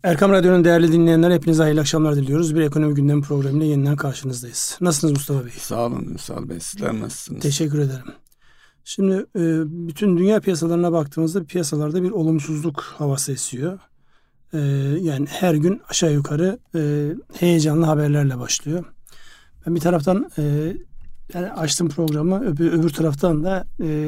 Erkam Radyo'nun değerli dinleyenler, hepinize hayırlı akşamlar diliyoruz. Bir ekonomi gündemi programıyla yeniden karşınızdayız. Nasılsınız Mustafa Bey? Sağ olun Ünsal Bey. Sizler nasılsınız? Teşekkür ederim. Şimdi bütün dünya piyasalarına baktığımızda piyasalarda bir olumsuzluk havası esiyor. Yani her gün aşağı yukarı heyecanlı haberlerle başlıyor. Ben bir taraftan yani açtım programı, öbür taraftan da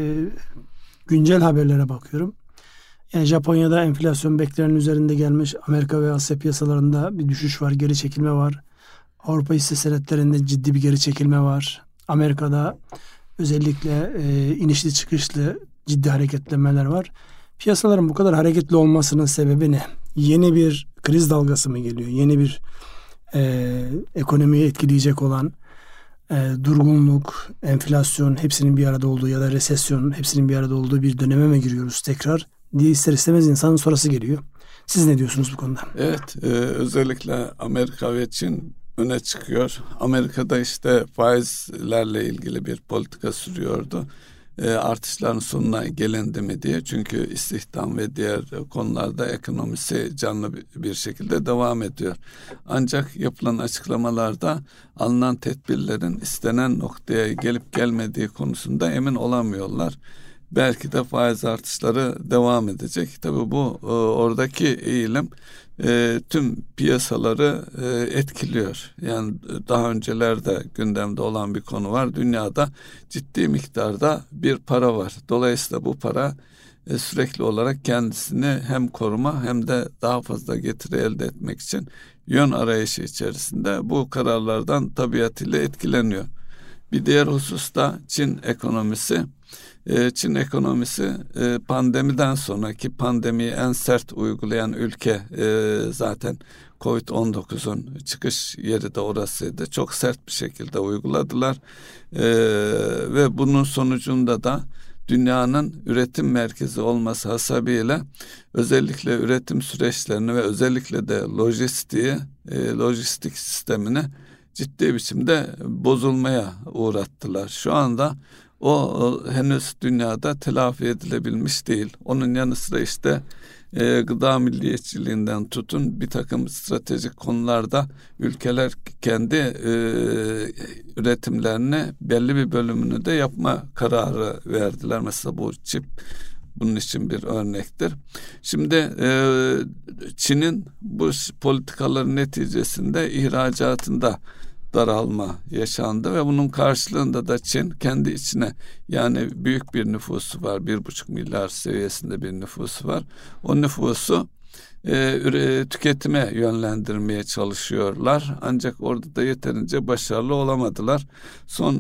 güncel haberlere bakıyorum. Yani Japonya'da enflasyon beklenenin üzerinde gelmiş. Amerika ve Asya piyasalarında bir düşüş var, geri çekilme var. Avrupa hisse senetlerinde ciddi bir geri çekilme var. Amerika'da özellikle inişli çıkışlı ciddi hareketlenmeler var. Piyasaların bu kadar hareketli olmasının sebebi ne? Yeni bir kriz dalgası mı geliyor? Yeni bir ekonomiyi etkileyecek olan durgunluk, enflasyon hepsinin bir arada olduğu ya da resesyon hepsinin bir arada olduğu bir döneme mi giriyoruz tekrar diye ister istemez insanın sorası geliyor. Siz ne diyorsunuz bu konuda? Evet, özellikle Amerika ve Çin öne çıkıyor. Amerika'da işte faizlerle ilgili bir politika sürüyordu. Artışların sonuna gelindi mi diye. Çünkü istihdam ve diğer konularda ekonomisi canlı bir şekilde devam ediyor. Ancak yapılan açıklamalarda alınan tedbirlerin istenen noktaya gelip gelmediği konusunda emin olamıyorlar. Belki de faiz artışları devam edecek. Tabii bu oradaki eğilim tüm piyasaları etkiliyor. Yani daha öncelerde gündemde olan bir konu var. Dünyada ciddi miktarda bir para var. Dolayısıyla bu para sürekli olarak kendisini hem koruma hem de daha fazla getiri elde etmek için yön arayışı içerisinde bu kararlardan tabiatıyla etkileniyor. Bir diğer husus da Çin ekonomisi. Çin ekonomisi pandemiden sonraki pandemiyi en sert uygulayan ülke zaten Covid-19'un çıkış yeri de orasıydı. Çok sert bir şekilde uyguladılar ve bunun sonucunda da dünyanın üretim merkezi olması hasebiyle özellikle üretim süreçlerini ve özellikle de lojistik sistemini ciddi biçimde bozulmaya uğrattılar. Şu anda o henüz dünyada telafi edilebilmiş değil. Onun yanı sıra işte gıda milliyetçiliğinden tutun bir takım stratejik konularda ülkeler kendi üretimlerini belli bir bölümünü de yapma kararı verdiler. Mesela bu çip bunun için bir örnektir. Şimdi Çin'in bu politikaların neticesinde ihracatında daralma yaşandı ve bunun karşılığında da Çin kendi içine, yani büyük bir nüfusu var, 1,5 milyar seviyesinde bir nüfusu var. O nüfusu tüketime yönlendirmeye çalışıyorlar. Ancak orada da yeterince başarılı olamadılar. Son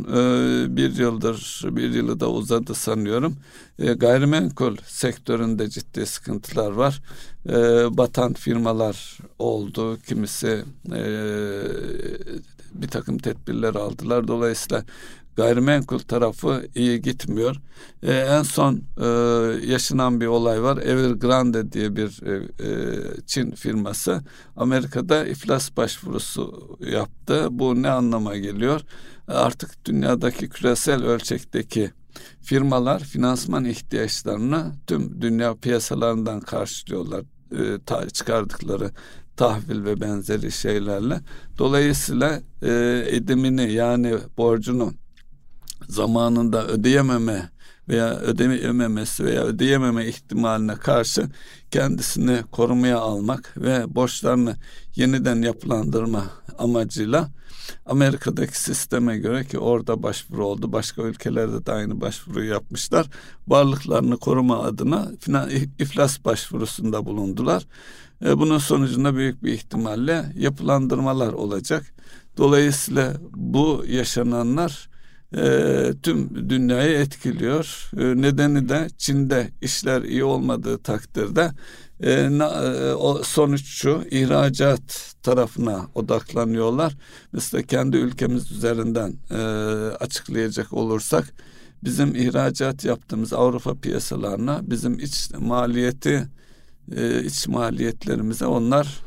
bir yılı da uzadı sanıyorum. Gayrimenkul sektöründe ciddi sıkıntılar var. Batan firmalar oldu. Kimisi bir takım tedbirler aldılar. Dolayısıyla gayrimenkul tarafı iyi gitmiyor. En son yaşanan bir olay var. Evergrande diye bir Çin firması Amerika'da iflas başvurusu yaptı. Bu ne anlama geliyor? Artık dünyadaki küresel ölçekteki firmalar finansman ihtiyaçlarını tüm dünya piyasalarından karşılıyorlar. Çıkardıkları tahvil ve benzeri şeylerle. Dolayısıyla edimini, yani borcunu zamanında ödeyememe veya ödeyememesi veya ödeyememe ihtimaline karşı kendisini korumaya almak ve borçlarını yeniden yapılandırma amacıyla Amerika'daki sisteme göre, ki orada başvuru oldu, başka ülkelerde de aynı başvuruyu yapmışlar, varlıklarını koruma adına iflas başvurusunda bulundular. Bunun sonucunda büyük bir ihtimalle yapılandırmalar olacak. Dolayısıyla bu yaşananlar tüm dünyayı etkiliyor. Nedeni de Çin'de işler iyi olmadığı takdirde o sonuç şu: ihracat tarafına odaklanıyorlar. Mesela kendi ülkemiz üzerinden açıklayacak olursak, bizim ihracat yaptığımız Avrupa piyasalarına bizim iç maliyetlerimize onlar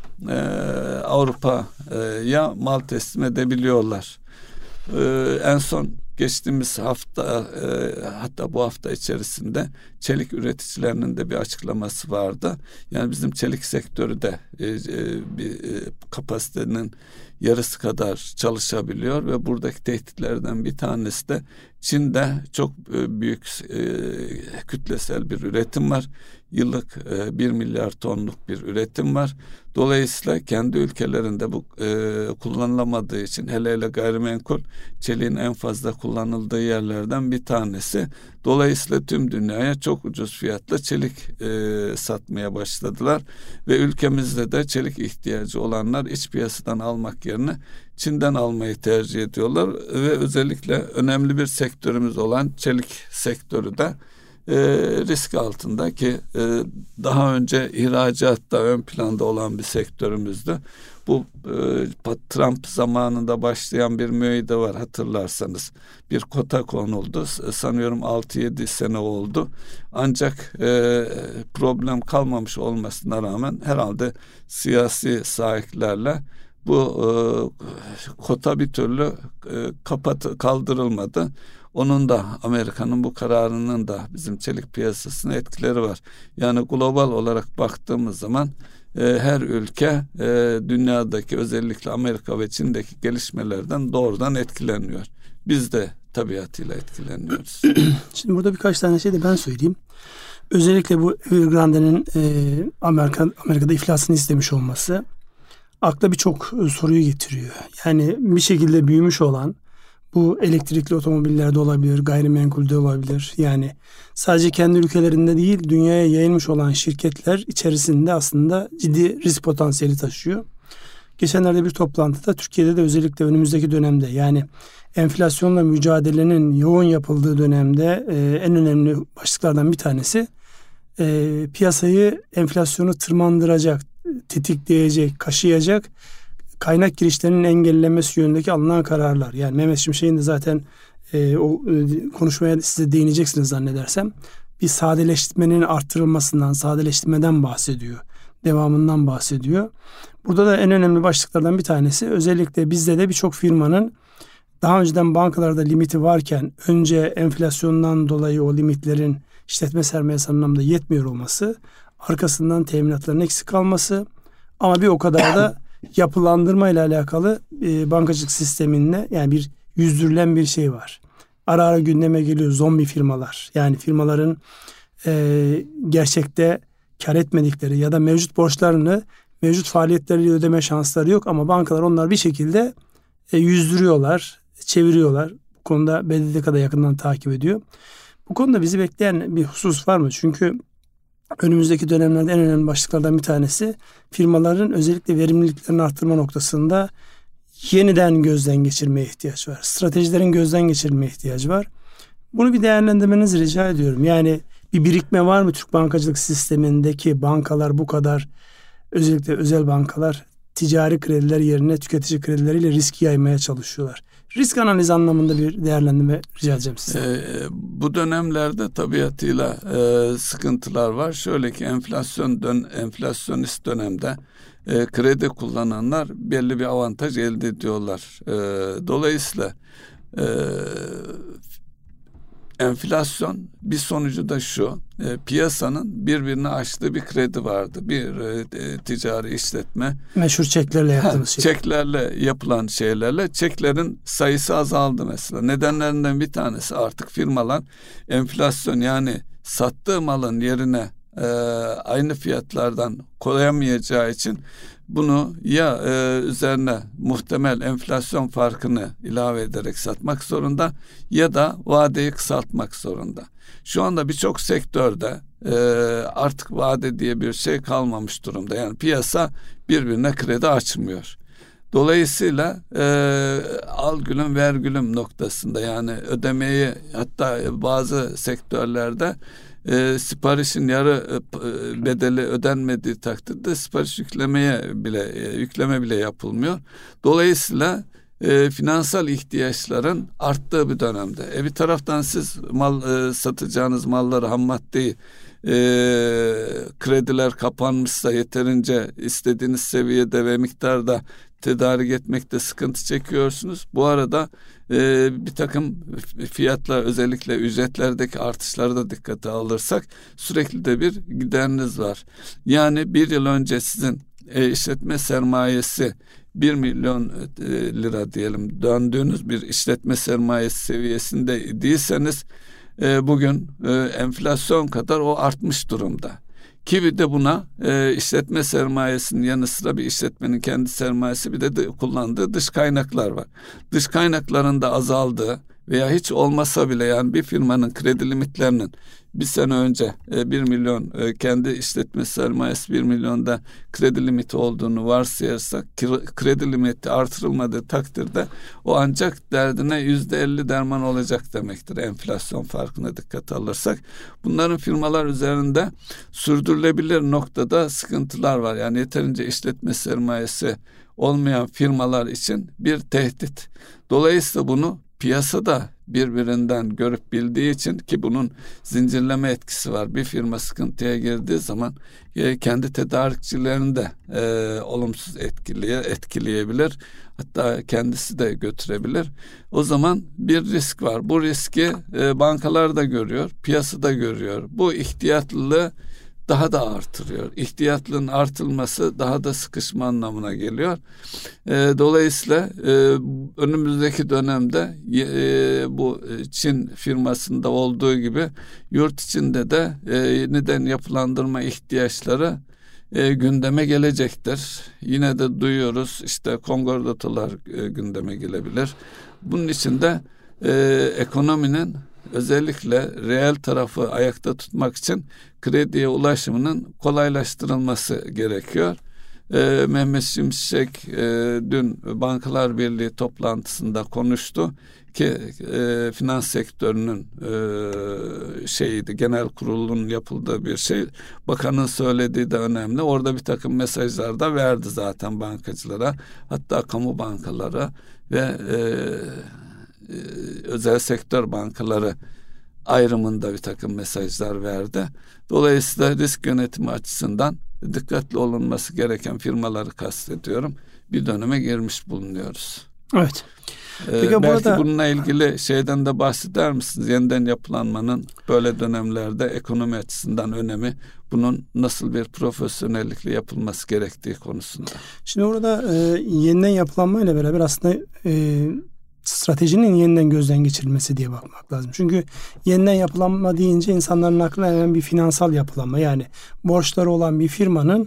Avrupa'ya mal teslim edebiliyorlar. En son geçtiğimiz hafta, hatta bu hafta içerisinde çelik üreticilerinin de bir açıklaması vardı. Yani bizim çelik sektörü de bir kapasitenin yarısı kadar çalışabiliyor ve buradaki tehditlerden bir tanesi de Çin'de çok büyük kütlesel bir üretim var. Yıllık 1 milyar tonluk bir üretim var. Dolayısıyla kendi ülkelerinde bu kullanılamadığı için hele gayrimenkul çeliğin en fazla kullanıldığı yerlerden bir tanesi. Dolayısıyla tüm dünyaya çok ucuz fiyatla çelik satmaya başladılar ve ülkemizde de çelik ihtiyacı olanlar iç piyasadan almak yerine Çin'den almayı tercih ediyorlar ve özellikle önemli bir sektörümüz olan çelik sektörü de risk altında ki daha önce ihracatta ön planda olan bir sektörümüzdü. Bu Trump zamanında başlayan bir müeyyide var hatırlarsanız. Bir kota konuldu. Sanıyorum 6-7 sene oldu. Ancak problem kalmamış olmasına rağmen herhalde siyasi sahiplerle bu kota bir türlü kaldırılmadı. Onun da Amerika'nın bu kararının da bizim çelik piyasasına etkileri var. Yani global olarak baktığımız zaman her ülke dünyadaki özellikle Amerika ve Çin'deki gelişmelerden doğrudan etkileniyor. Biz de tabiatıyla etkileniyoruz. Şimdi burada birkaç tane şey de ben söyleyeyim. Özellikle bu Evergrande'nin Amerika'da iflasını istemiş olması akla birçok soruyu getiriyor. Yani bir şekilde büyümüş olan bu elektrikli otomobillerde olabilir, gayrimenkulde olabilir. Yani sadece kendi ülkelerinde değil, dünyaya yayılmış olan şirketler içerisinde aslında ciddi risk potansiyeli taşıyor. Geçenlerde bir toplantıda Türkiye'de de özellikle önümüzdeki dönemde yani enflasyonla mücadelenin yoğun yapıldığı dönemde en önemli başlıklardan bir tanesi piyasayı enflasyonu tırmandıracak, tetikleyecek, kaşıyacak kaynak girişlerinin engellenmesi yönündeki alınan kararlar. Yani Mehmet Şimşek'in de zaten konuşmaya size değineceksiniz zannedersem. Bir sadeleştirmenin arttırılmasından, sadeleştirmeden bahsediyor. Devamından bahsediyor. Burada da en önemli başlıklardan bir tanesi özellikle bizde de birçok firmanın daha önceden bankalarda limiti varken önce enflasyondan dolayı o limitlerin işletme sermayesi anlamda yetmiyor olması, arkasından teminatların eksik kalması ama bir o kadar da yapılandırma ile alakalı bankacılık sisteminde yani bir yüzdürülen bir şey var. Ara ara gündeme geliyor zombi firmalar. Yani firmaların gerçekte kar etmedikleri ya da mevcut borçlarını mevcut faaliyetleriyle ödeme şansları yok ama bankalar onlar bir şekilde yüzdürüyorlar, çeviriyorlar. Bu konuda BDDK da yakından takip ediyor. Bu konuda bizi bekleyen bir husus var mı? Çünkü önümüzdeki dönemlerde en önemli başlıklardan bir tanesi firmaların özellikle verimliliklerini arttırma noktasında yeniden gözden geçirmeye ihtiyaç var. Stratejilerin gözden geçirilmeye ihtiyacı var. Bunu bir değerlendirmenizi rica ediyorum. Yani bir birikme var mı Türk bankacılık sistemindeki bankalar bu kadar özellikle özel bankalar ticari krediler yerine tüketici kredileriyle risk yaymaya çalışıyorlar. Risk analizi anlamında bir değerlendirme rica edeceğim size. Bu dönemlerde tabiatıyla sıkıntılar var. Şöyle ki enflasyonist dönemde kredi kullananlar belli bir avantaj elde ediyorlar. Dolayısıyla enflasyon bir sonucu da şu, piyasanın birbirini aştığı bir kredi vardı. Bir ticari işletme. Meşhur çeklerle yaptığımız şey. Çeklerle yapılan şeylerle çeklerin sayısı azaldı mesela. Nedenlerinden bir tanesi artık firmalar enflasyon yani sattığı malın yerine aynı fiyatlardan koyamayacağı için bunu ya üzerine muhtemel enflasyon farkını ilave ederek satmak zorunda ya da vadeyi kısaltmak zorunda. Şu anda birçok sektörde artık vade diye bir şey kalmamış durumda. Yani piyasa birbirine kredi açmıyor. Dolayısıyla al gülüm ver gülüm noktasında yani ödemeyi hatta bazı sektörlerde siparişin yarı bedeli ödenmediği takdirde sipariş yükleme bile yapılmıyor. Dolayısıyla finansal ihtiyaçların arttığı bir dönemde. Bir taraftan siz satacağınız malları ham maddeyi krediler kapanmışsa, yeterince istediğiniz seviyede ve miktarda tedarik etmekte sıkıntı çekiyorsunuz. Bu arada bir takım fiyatlar, özellikle ücretlerdeki artışları da dikkate alırsak sürekli de bir gideriniz var. Yani bir yıl önce sizin işletme sermayesi 1 milyon lira diyelim, döndüğünüz bir işletme sermayesi seviyesinde değilseniz bugün enflasyon kadar o artmış durumda. Ki bir de buna işletme sermayesinin yanı sıra bir işletmenin kendi sermayesi, bir de kullandığı dış kaynaklar var. Dış kaynakların da azaldığı veya hiç olmasa bile, yani bir firmanın kredi limitlerinin bir sene önce 1 milyon kendi işletme sermayesi 1 milyonda kredi limiti olduğunu varsayarsak, kredi limiti artırılmadığı takdirde o ancak derdine %50 derman olacak demektir, enflasyon farkına dikkate alırsak. Bunların firmalar üzerinde sürdürülebilir noktada sıkıntılar var. Yani yeterince işletme sermayesi olmayan firmalar için bir tehdit. Dolayısıyla bunu piyasada birbirinden görüp bildiği için, ki bunun zincirleme etkisi var. Bir firma sıkıntıya girdiği zaman kendi tedarikçilerini de olumsuz etkileyebilir. Hatta kendisi de götürebilir. O zaman bir risk var. Bu riski bankalar da görüyor, piyasa da görüyor. Bu ihtiyatlılığı daha da artırıyor. İhtiyatlılığın artılması daha da sıkışma anlamına geliyor. Dolayısıyla önümüzdeki dönemde bu Çin firmasında olduğu gibi yurt içinde de yeniden yapılandırma ihtiyaçları gündeme gelecektir. Yine de duyuyoruz, işte kongordatılar gündeme gelebilir. Bunun için de ekonominin özellikle reel tarafı ayakta tutmak için krediye ulaşımının kolaylaştırılması gerekiyor. Mehmet Şimşek dün Bankalar Birliği toplantısında konuştu ki finans sektörünün genel kurulunun yapıldığı bir şey. Bakanın söylediği de önemli. Orada bir takım mesajlar da verdi zaten bankacılara, hatta kamu bankalara ve özel sektör bankaları ayrımında bir takım mesajlar verdi. Dolayısıyla risk yönetimi açısından dikkatli olunması gereken firmaları kastediyorum, bir döneme girmiş bulunuyoruz. Evet. Peki belki burada bununla ilgili şeyden de bahseder misiniz? Yeniden yapılanmanın böyle dönemlerde ekonomi açısından önemi, bunun nasıl bir profesyonellikle yapılması gerektiği konusunda. Şimdi orada yeniden yapılanmayla beraber aslında stratejinin yeniden gözden geçirilmesi diye bakmak lazım. Çünkü yeniden yapılanma deyince insanların aklına hemen bir finansal yapılanma, yani borçları olan bir firmanın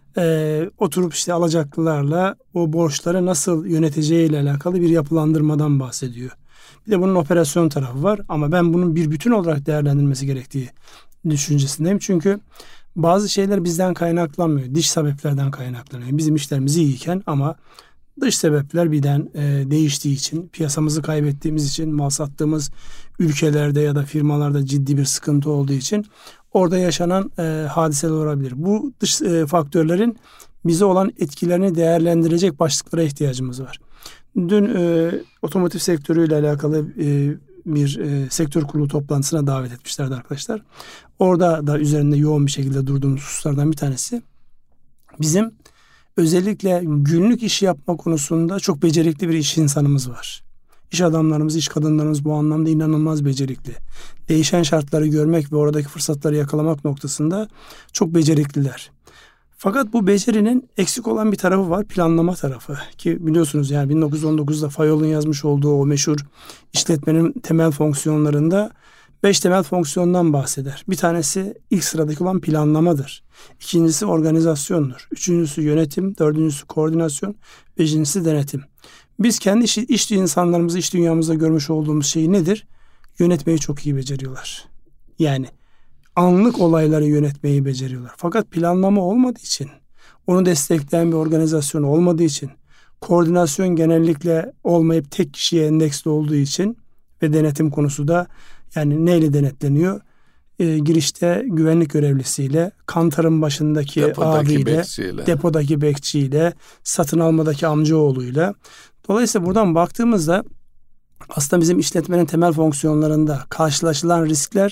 oturup işte alacaklılarla o borçları nasıl yöneteceğiyle alakalı bir yapılandırmadan bahsediyor. Bir de bunun operasyon tarafı var ama ben bunun bir bütün olarak değerlendirilmesi gerektiği düşüncesindeyim. Çünkü bazı şeyler bizden kaynaklanmıyor. Dış sebeplerden kaynaklanıyor. Bizim işlerimiz iyiyken ama dış sebepler birden değiştiği için, piyasamızı kaybettiğimiz için, mal sattığımız ülkelerde ya da firmalarda ciddi bir sıkıntı olduğu için orada yaşanan hadiseler olabilir. Bu dış faktörlerin bize olan etkilerini değerlendirecek başlıklara ihtiyacımız var. Dün otomotiv sektörüyle alakalı bir sektör kurulu toplantısına davet etmişlerdi arkadaşlar. Orada da üzerinde yoğun bir şekilde durduğumuz hususlardan bir tanesi, bizim özellikle günlük iş yapma konusunda çok becerikli bir iş insanımız var. İş adamlarımız, iş kadınlarımız bu anlamda inanılmaz becerikli. Değişen şartları görmek ve oradaki fırsatları yakalamak noktasında çok becerikliler. Fakat bu becerinin eksik olan bir tarafı var, planlama tarafı. Ki biliyorsunuz yani 1919'da Fayol'un yazmış olduğu o meşhur işletmenin temel fonksiyonlarında 5 temel fonksiyondan bahseder. Bir tanesi ilk sıradaki olan planlamadır. İkincisi organizasyondur. Üçüncüsü yönetim. Dördüncüsü koordinasyon. Beşincisi denetim. Biz kendi iş insanlarımızı, iş dünyamızda görmüş olduğumuz şey nedir? Yönetmeyi çok iyi beceriyorlar. Yani anlık olayları yönetmeyi beceriyorlar. Fakat planlama olmadığı için, onu destekleyen bir organizasyon olmadığı için, koordinasyon genellikle olmayıp tek kişiye endeksli olduğu için ve denetim konusu da yani neyle denetleniyor? Girişte güvenlik görevlisiyle, kantarın başındaki abiyle, depodaki bekçiyle, satın almadaki amcaoğluyla. Dolayısıyla buradan baktığımızda aslında bizim işletmenin temel fonksiyonlarında karşılaşılan riskler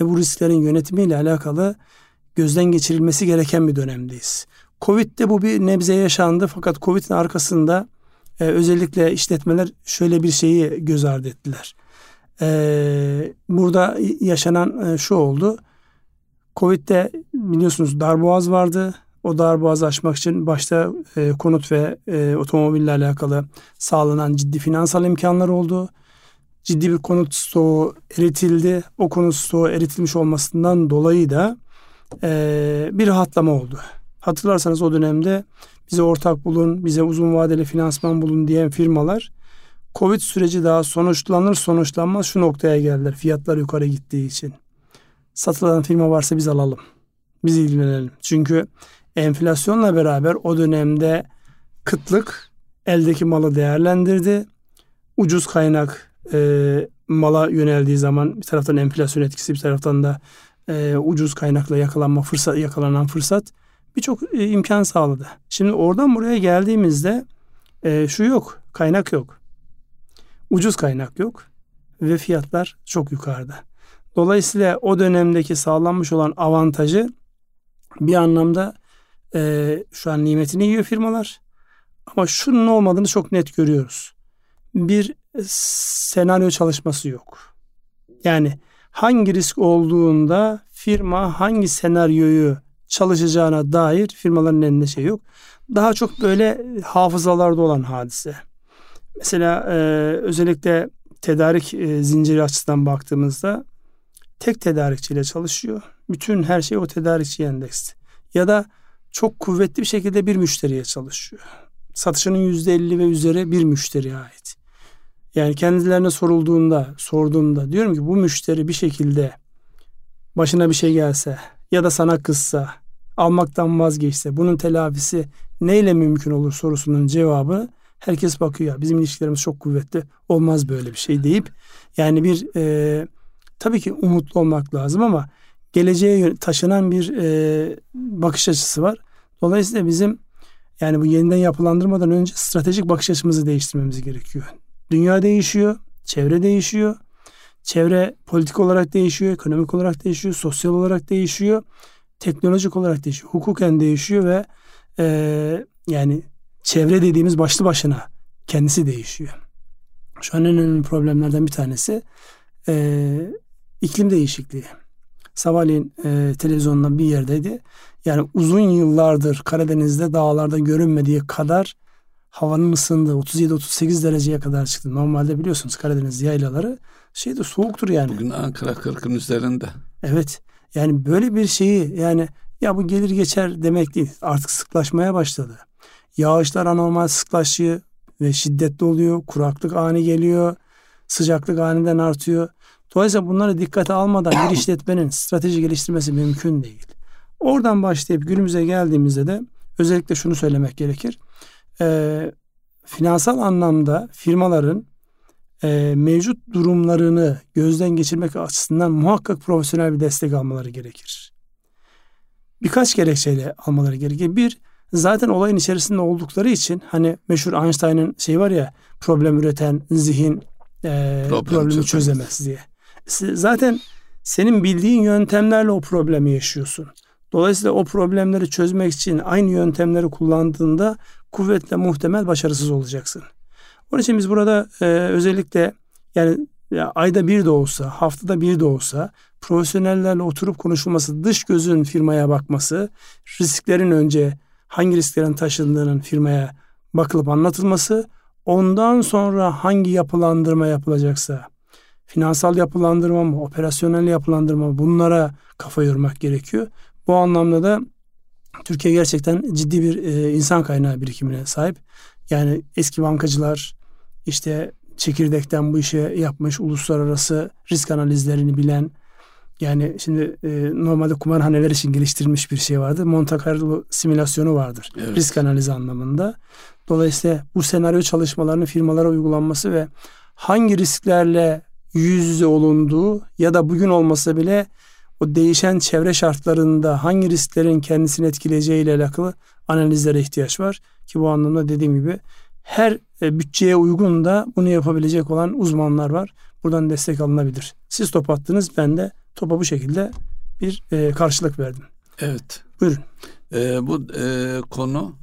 ve bu risklerin yönetimiyle alakalı gözden geçirilmesi gereken bir dönemdeyiz. Covid'de bu bir nebze yaşandı fakat Covid'in arkasında özellikle işletmeler şöyle bir şeyi göz ardı ettiler. Burada yaşanan şu oldu. Covid'de biliyorsunuz darboğaz vardı. O darboğazı aşmak için başta konut ve otomobille alakalı sağlanan ciddi finansal imkanlar oldu. Ciddi bir konut stoğu eritildi. O konut stoğu eritilmiş olmasından dolayı da bir rahatlama oldu. Hatırlarsanız o dönemde bize ortak bulun, bize uzun vadeli finansman bulun diyen firmalar Covid süreci daha sonuçlanır sonuçlanmaz şu noktaya geldiler. Fiyatlar yukarı gittiği için. Satılan firma varsa biz alalım. Biz ilgilenelim. Çünkü enflasyonla beraber o dönemde kıtlık eldeki malı değerlendirdi. Ucuz kaynak mala yöneldiği zaman bir taraftan enflasyon etkisi, bir taraftan da ucuz kaynakla yakalanan fırsat birçok imkan sağladı. Şimdi oradan buraya geldiğimizde şu yok, kaynak yok. Ucuz kaynak yok ve fiyatlar çok yukarıda. Dolayısıyla o dönemdeki sağlanmış olan avantajı bir anlamda şu an nimetini yiyor firmalar. Ama şunun olmadığını çok net görüyoruz. Bir senaryo çalışması yok. Yani hangi risk olduğunda firma hangi senaryoyu çalışacağına dair firmaların elinde şey yok. Daha çok böyle hafızalarda olan hadise. Mesela özellikle tedarik zinciri açısından baktığımızda tek tedarikçiyle çalışıyor. Bütün her şey o tedarikçiye endeksli. Ya da çok kuvvetli bir şekilde bir müşteriye çalışıyor. Satışının %50 ve üzeri bir müşteriye ait. Yani kendilerine sorduğumda diyorum ki bu müşteri bir şekilde başına bir şey gelse ya da sana kızsa, almaktan vazgeçse bunun telafisi neyle mümkün olur sorusunun cevabı herkes bakıyor. Bizim ilişkilerimiz çok kuvvetli, olmaz böyle bir şey deyip yani bir tabii ki umutlu olmak lazım ama geleceğe taşınan bir bakış açısı var. Dolayısıyla bizim yani bu yeniden yapılandırmadan önce stratejik bakış açımızı değiştirmemiz gerekiyor. Dünya değişiyor, çevre değişiyor. Çevre politik olarak değişiyor, ekonomik olarak değişiyor, sosyal olarak değişiyor, teknolojik olarak değişiyor, hukuken değişiyor ve yani çevre dediğimiz başlı başına kendisi değişiyor. Şu an en önemli problemlerden bir tanesi iklim değişikliği. Sabahleyin televizyondan bir yerdeydi. Yani uzun yıllardır Karadeniz'de dağlarda görünmediği kadar havanın ısındığı 37-38 dereceye kadar çıktı. Normalde biliyorsunuz Karadeniz yaylaları soğuktur yani. Bugün Ankara 40'ın üzerinde. Evet. Yani böyle bir şeyi yani ya bu gelir geçer demek değil. Artık sıklaşmaya başladı. Yağışlar anormal sıklaşıyor ve şiddetli oluyor. Kuraklık ani geliyor. Sıcaklık aniden artıyor. Dolayısıyla bunları dikkate almadan bir işletmenin strateji geliştirmesi mümkün değil. Oradan başlayıp günümüze geldiğimizde de özellikle şunu söylemek gerekir. Finansal anlamda firmaların mevcut durumlarını gözden geçirmek açısından muhakkak profesyonel bir destek almaları gerekir. Birkaç gerekçeyle almaları gerekir. Bir, zaten olayın içerisinde oldukları için hani meşhur Einstein'ın var ya problem üreten zihin problemi çözemez diye. Zaten senin bildiğin yöntemlerle o problemi yaşıyorsun. Dolayısıyla o problemleri çözmek için aynı yöntemleri kullandığında kuvvetle muhtemel başarısız olacaksın. Onun için biz burada özellikle yani ayda bir de olsa, haftada bir de olsa profesyonellerle oturup konuşulması, dış gözün firmaya bakması, risklerin önce hangi risklerin taşındığının firmaya bakılıp anlatılması, ondan sonra hangi yapılandırma yapılacaksa, finansal yapılandırma mı, operasyonel yapılandırma mı, bunlara kafa yormak gerekiyor. Bu anlamda da Türkiye gerçekten ciddi bir insan kaynağı birikimine sahip. Yani eski bankacılar çekirdekten bu işi yapmış, uluslararası risk analizlerini bilen, yani şimdi normalde kumarhaneler için geliştirilmiş bir şey vardır. Monte Carlo simülasyonu vardır. Evet. Risk analizi anlamında. Dolayısıyla bu senaryo çalışmalarının firmalara uygulanması ve hangi risklerle yüz yüze olunduğu ya da bugün olmasa bile o değişen çevre şartlarında hangi risklerin kendisini etkileyeceği ile alakalı analizlere ihtiyaç var. Ki bu anlamda dediğim gibi her bütçeye uygun da bunu yapabilecek olan uzmanlar var. buradan destek alınabilir. Siz top attınız, ben de topa bu şekilde bir karşılık verdim. Evet. Buyurun. Bu konu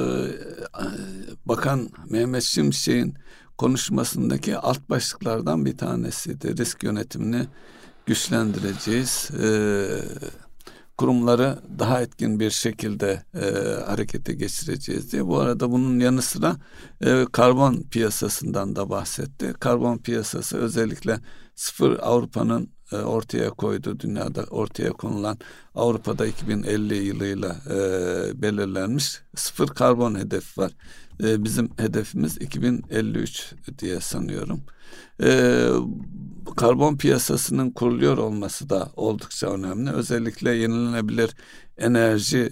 Bakan Mehmet Şimşek'in konuşmasındaki alt başlıklardan bir tanesiydi. Risk yönetimini güçlendireceğiz. Kurumları daha etkin bir şekilde harekete geçireceğiz diye. Bu arada bunun yanı sıra karbon piyasasından da bahsetti. Karbon piyasası özellikle sıfır Avrupa'nın ortaya koyduğu, dünyada ortaya konulan, Avrupa'da 2050 yılıyla belirlenmiş sıfır karbon hedefi var. Bizim hedefimiz 2053 diye sanıyorum. Karbon piyasasının kuruluyor olması da oldukça önemli. Özellikle yenilenebilir enerji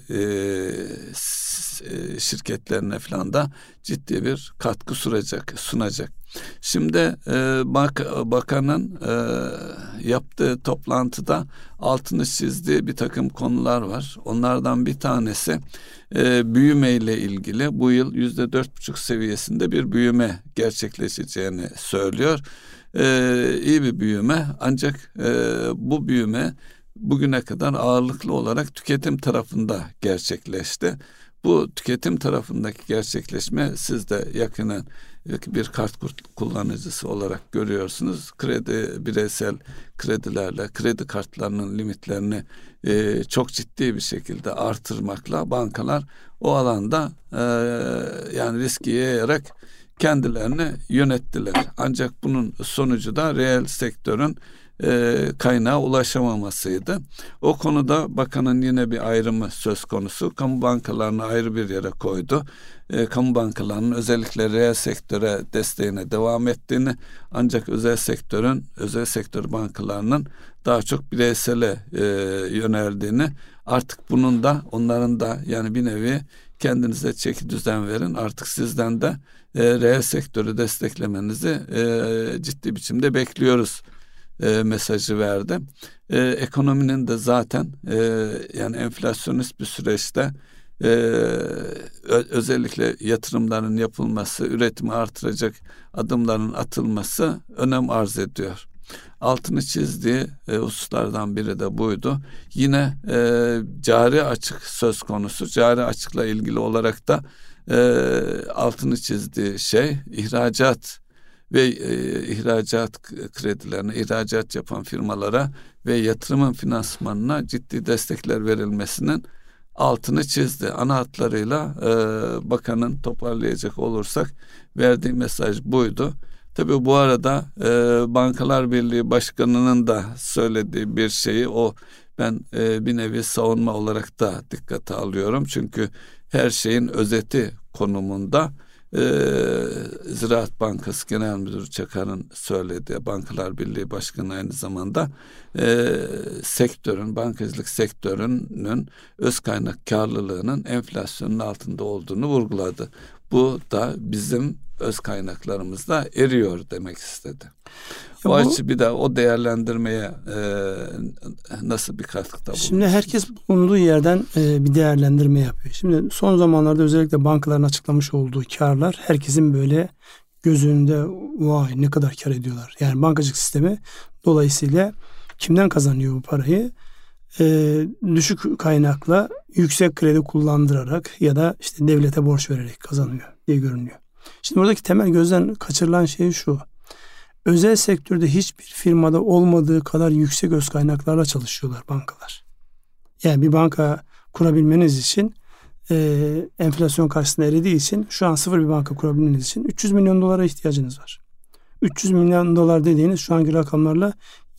şirketlerine falan da ciddi bir katkı sunacak. Şimdi bakanın yaptığı toplantıda altını çizdiği bir takım konular var. Onlardan bir tanesi büyümeyle ilgili. Bu yıl %4,5 seviyesinde bir büyüme gerçekleşeceğini söylüyor. İyi bir büyüme, ancak bu büyüme bugüne kadar ağırlıklı olarak tüketim tarafında gerçekleşti. Bu tüketim tarafındaki gerçekleşme, siz de yakinen bir kart kullanıcısı olarak görüyorsunuz. Bireysel kredilerle, kredi kartlarının limitlerini çok ciddi bir şekilde artırmakla bankalar o alanda yani riski yayarak kendilerini yönettiler. Ancak bunun sonucu da reel sektörün kaynağa ulaşamamasıydı. O konuda bakanın yine bir ayrımı söz konusu. Kamu bankalarını ayrı bir yere koydu. Kamu bankalarının özellikle reel sektöre desteğine devam ettiğini, ancak özel sektör bankalarının daha çok bireysele yöneldiğini, artık bunun da onların da yani bir nevi kendinize çeki düzen verin, artık sizden de reel sektörü desteklemenizi ciddi biçimde bekliyoruz mesajı verdi. Ekonominin de zaten yani enflasyonist bir süreçte özellikle yatırımların yapılması, üretimi artıracak adımların atılması önem arz ediyor. Altını çizdiği hususlardan biri de buydu. Yine cari açık söz konusu. Cari açıkla ilgili olarak da altını çizdiği şey ihracat ve ihracat kredilerine, ihracat yapan firmalara ve yatırımın finansmanına ciddi destekler verilmesinin altını çizdi. Ana hatlarıyla bakanın, toparlayacak olursak, verdiği mesaj buydu. Tabii bu arada Bankalar Birliği Başkanı'nın da söylediği bir şeyi ben bir nevi savunma olarak da dikkate alıyorum. Çünkü her şeyin özeti konumunda Ziraat Bankası Genel Müdürü Çakar'ın söylediği, Bankalar Birliği Başkanı aynı zamanda bankacılık sektörünün öz kaynak karlılığının enflasyonun altında olduğunu vurguladı. Bu da bizim öz kaynaklarımızda eriyor demek istedi. Bir de o değerlendirmeye nasıl bir katkıda bulunur? Şimdi herkes bulunduğu yerden bir değerlendirme yapıyor. Şimdi son zamanlarda özellikle bankaların açıklamış olduğu karlar herkesin böyle gözünde vay ne kadar kar ediyorlar. Yani bankacılık sistemi dolayısıyla kimden kazanıyor bu parayı? Düşük kaynakla yüksek kredi kullandırarak ya da işte devlete borç vererek kazanıyor diye görünüyor. Şimdi buradaki temel gözden kaçırılan şey şu: özel sektörde hiçbir firmada olmadığı kadar yüksek öz kaynaklarla çalışıyorlar bankalar. Yani bir banka kurabilmeniz için enflasyon karşısında eridiği için şu an sıfır bir banka kurabilmeniz için 300 milyon dolara ihtiyacınız var. 300 milyon dolar dediğiniz şu anki rakamlarla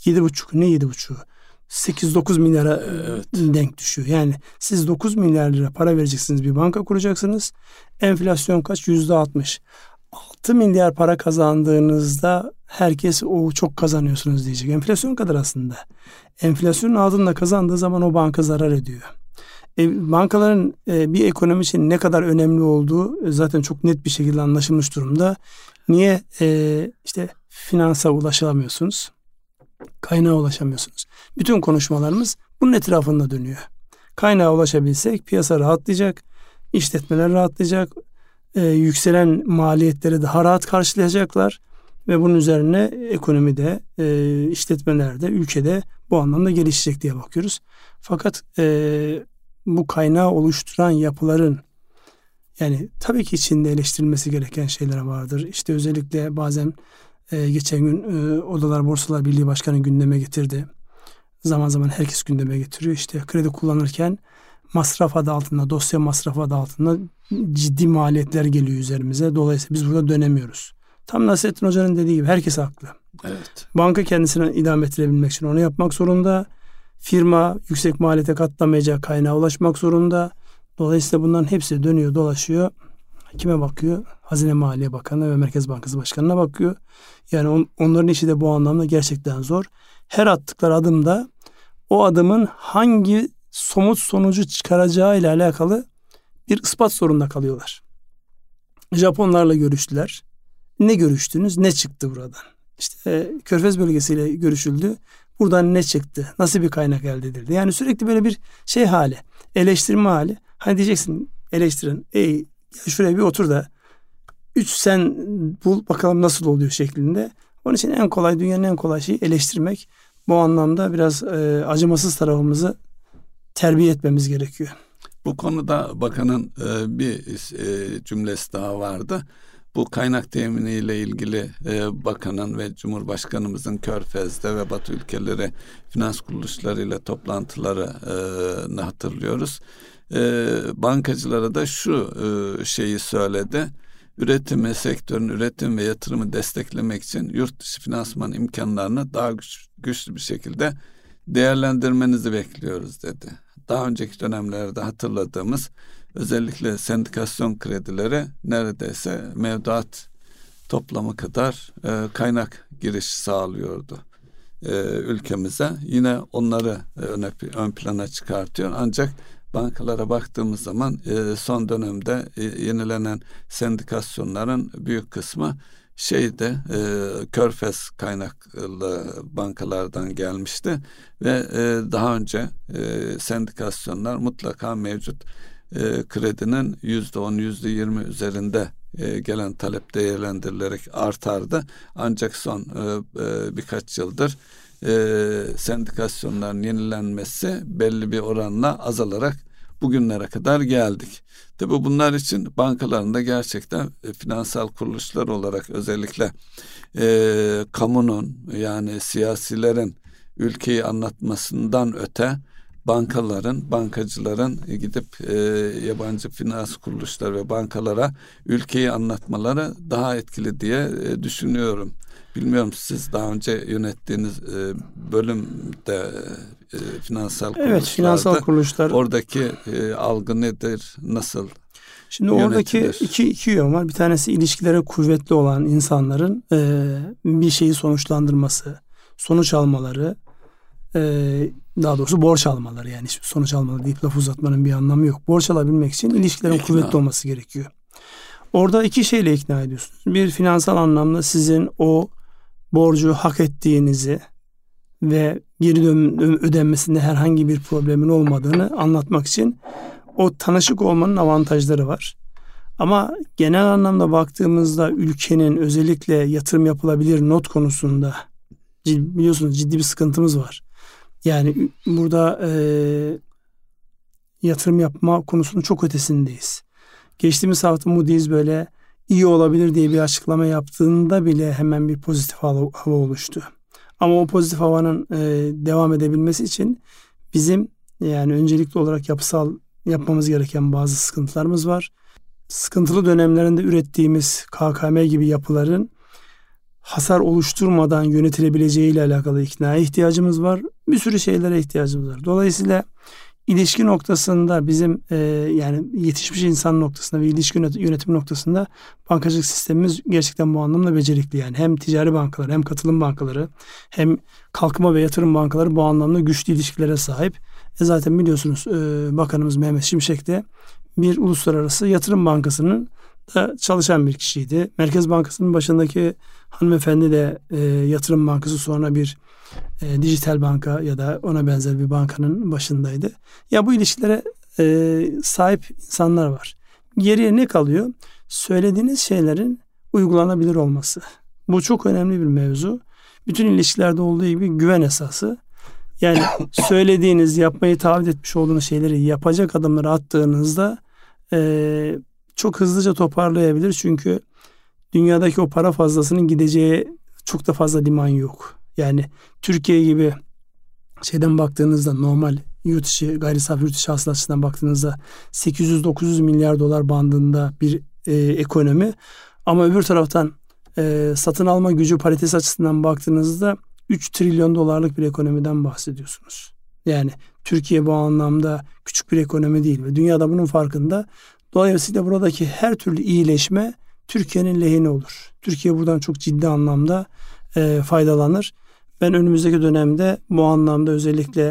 7,5 8-9 milyara denk düşüyor. Yani siz 9 milyar lira para vereceksiniz, bir banka kuracaksınız. Enflasyon kaç? %60. 6 milyar para kazandığınızda herkes o çok kazanıyorsunuz diyecek. Enflasyon kadar aslında. Enflasyonun altında kazandığı zaman o banka zarar ediyor. Bankaların bir ekonomi için ne kadar önemli olduğu zaten çok net bir şekilde anlaşılmış durumda. Niye işte finansa ulaşamıyorsunuz? Kaynağa ulaşamıyorsunuz. Bütün konuşmalarımız bunun etrafında dönüyor. Kaynağa ulaşabilsek piyasa rahatlayacak, işletmeler rahatlayacak, yükselen maliyetleri daha rahat karşılayacaklar ve bunun üzerine ekonomide, işletmelerde, ülkede bu anlamda gelişecek diye bakıyoruz. Fakat bu kaynağı oluşturan yapıların, yani tabii ki içinde eleştirilmesi gereken şeyler vardır. İşte özellikle bazen geçen gün Odalar Borsalar Birliği Başkanı gündeme getirdi. Zaman zaman herkes gündeme getiriyor. İşte kredi kullanırken masraf adı altında, dosya masrafı adı altında ciddi maliyetler geliyor üzerimize. Dolayısıyla biz burada dönemiyoruz. Tam Nasrettin Hoca'nın dediği gibi herkes haklı. Evet. Banka kendisine idame ettirebilmek için onu yapmak zorunda. Firma yüksek maliyete katlamayacağı kaynağa ulaşmak zorunda. Dolayısıyla bunların hepsi dönüyor, dolaşıyor. Kime bakıyor? Hazine Maliye Bakanı ve Merkez Bankası Başkanı'na bakıyor. Yani onların işi de bu anlamda gerçekten zor. Her attıkları adımda o adımın hangi somut sonucu çıkaracağı ile alakalı bir ispat zorunda kalıyorlar. Japonlarla görüştüler. Ne görüştünüz? Ne çıktı buradan? İşte Körfez bölgesiyle görüşüldü. Buradan ne çıktı? Nasıl bir kaynak elde edildi? Yani sürekli böyle bir şey hali. Eleştirme hali. Hani diyeceksin eleştiren. Şuraya bir otur da 3 sen bul bakalım nasıl oluyor şeklinde. Onun için en kolay, dünyanın en kolay şeyi eleştirmek. Bu anlamda biraz acımasız tarafımızı terbiye etmemiz gerekiyor. Bu konuda bakanın bir cümlesi daha vardı. Bu kaynak teminiyle ilgili bakanın ve Cumhurbaşkanımızın Körfez'de ve Batı ülkeleri finans kuruluşlarıyla toplantılarını hatırlıyoruz. Bankacılara da şu şeyi söyledi. Sektörün üretim ve yatırımı desteklemek için yurt dışı finansman imkanlarını daha güçlü bir şekilde değerlendirmenizi bekliyoruz dedi. Daha önceki dönemlerde hatırladığımız özellikle sendikasyon kredileri neredeyse mevduat toplamı kadar kaynak girişi sağlıyordu ülkemize. Yine onları ön plana çıkartıyor. Ancak bankalara baktığımız zaman son dönemde yenilenen sendikasyonların büyük kısmı Körfez kaynaklı bankalardan gelmişti ve daha önce sendikasyonlar mutlaka mevcut kredinin %10, %20 üzerinde gelen talep değerlendirilerek artardı. Ancak son birkaç yıldır sendikasyonların yenilenmesi belli bir oranla azalarak bugünlere kadar geldik. Tabii bunlar için bankaların da gerçekten finansal kuruluşlar olarak özellikle kamunun, yani siyasilerin ülkeyi anlatmasından öte bankacıların gidip yabancı finans kuruluşları ve bankalara ülkeyi anlatmaları daha etkili diye düşünüyorum. Bilmiyorum, siz daha önce yönettiğiniz bölümde finansal kuruluşlarda. Evet, finansal kuruluşlar. Oradaki algı nedir? Nasıl? Şimdi oradaki iki yön var. Bir tanesi ilişkileri kuvvetli olan insanların bir şeyi sonuçlandırması, sonuç almaları, daha doğrusu borç almaları, yani sonuç almaları deyip laf uzatmanın bir anlamı yok. Borç alabilmek için ilişkilerin kuvvetli olması gerekiyor. Orada iki şeyle ikna ediyorsunuz. Bir, finansal anlamda sizin o borcu hak ettiğinizi ve geri ödenmesinde herhangi bir problemin olmadığını anlatmak için o tanışık olmanın avantajları var. Ama genel anlamda baktığımızda ülkenin özellikle yatırım yapılabilir not konusunda biliyorsunuz ciddi bir sıkıntımız var. Yani burada yatırım yapma konusunun çok ötesindeyiz. Geçtiğimiz hafta Moody's böyle iyi olabilir diye bir açıklama yaptığında bile hemen bir pozitif hava oluştu. Ama o pozitif havanın devam edebilmesi için bizim yani öncelikli olarak yapmamız gereken bazı sıkıntılarımız var. Sıkıntılı dönemlerinde ürettiğimiz KKM gibi yapıların hasar oluşturmadan yönetilebileceği ile alakalı iknaya ihtiyacımız var. Bir sürü şeylere ihtiyacımız var. Dolayısıyla ilişki noktasında bizim yani yetişmiş insan noktasında ve ilişki yönetimi noktasında bankacılık sistemimiz gerçekten bu anlamda becerikli. Yani hem ticari bankalar, hem katılım bankaları, hem kalkınma ve yatırım bankaları bu anlamda güçlü ilişkilere sahip. Zaten biliyorsunuz Bakanımız Mehmet Şimşek de bir uluslararası yatırım bankasının da çalışan bir kişiydi. Merkez Bankası'nın başındaki hanımefendi de yatırım bankası, sonra bir dijital banka ya da ona benzer bir bankanın başındaydı. Ya bu ilişkilere sahip insanlar var. Geriye ne kalıyor? Söylediğiniz şeylerin uygulanabilir olması. Bu çok önemli bir mevzu. Bütün ilişkilerde olduğu gibi güven esası. Yani söylediğiniz, yapmayı taahhüt etmiş olduğunuz şeyleri yapacak adımları attığınızda çok hızlıca toparlayabilir. Çünkü dünyadaki o para fazlasının gideceği çok da fazla liman yok. Yani Türkiye gibi şeyden baktığınızda, normal yurt içi, gayri safi yurt içi hasılat açısından baktığınızda 800-900 milyar dolar bandında bir ekonomi. Ama öbür taraftan satın alma gücü paritesi açısından baktığınızda 3 trilyon dolarlık bir ekonomiden bahsediyorsunuz. Yani Türkiye bu anlamda küçük bir ekonomi değil ve dünyada bunun farkında. Dolayısıyla buradaki her türlü iyileşme Türkiye'nin lehine olur. Türkiye buradan çok ciddi anlamda faydalanır. Ben önümüzdeki dönemde bu anlamda özellikle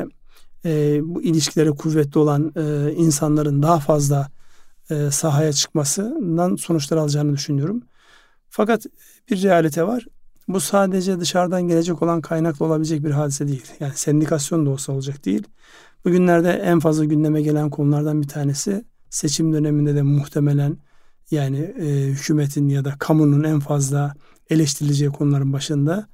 bu ilişkileri kuvvetli olan insanların daha fazla sahaya çıkmasından sonuçlar alacağını düşünüyorum. Fakat bir realite var. Bu sadece dışarıdan gelecek olan kaynakla olabilecek bir hadise değil. Yani sendikasyon da olsa olacak değil. Bugünlerde en fazla gündeme gelen konulardan bir tanesi, seçim döneminde de muhtemelen yani hükümetin ya da kamunun en fazla eleştirileceği konuların başında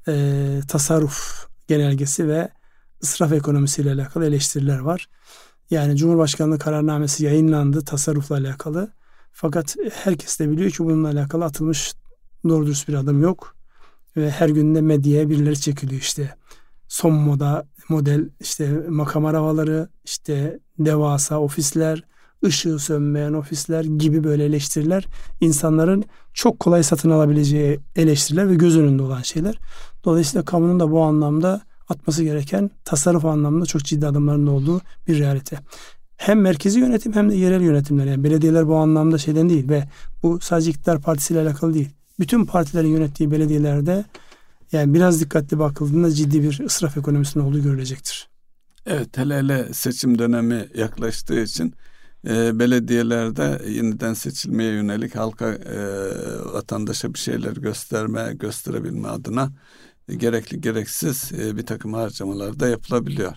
tasarruf genelgesi ve israf ekonomisiyle alakalı eleştiriler var. Yani Cumhurbaşkanlığı kararnamesi yayınlandı tasarrufla alakalı. Fakat herkes de biliyor ki bununla alakalı atılmış doğru dürüst bir adım yok. Ve her gün de medyaya birileri çekiliyor işte. Son model işte makam arabaları, işte devasa ofisler, ışığı sönmeyen ofisler gibi böyle eleştiriler. İnsanların çok kolay satın alabileceği eleştiriler ve göz önünde olan şeyler. Dolayısıyla kamunun da bu anlamda atması gereken tasarruf anlamında çok ciddi adımların olduğu bir realite. Hem merkezi yönetim hem de yerel yönetimler. Yani belediyeler bu anlamda şeyden değil ve bu sadece iktidar partisiyle alakalı değil. Bütün partilerin yönettiği belediyelerde yani biraz dikkatli bakıldığında ciddi bir israf ekonomisinin olduğu görülecektir. Evet, hele seçim dönemi yaklaştığı için belediyelerde yeniden seçilmeye yönelik halka, vatandaşa bir şeyler gösterebilme adına gerekli gereksiz bir takım harcamalar da yapılabiliyor.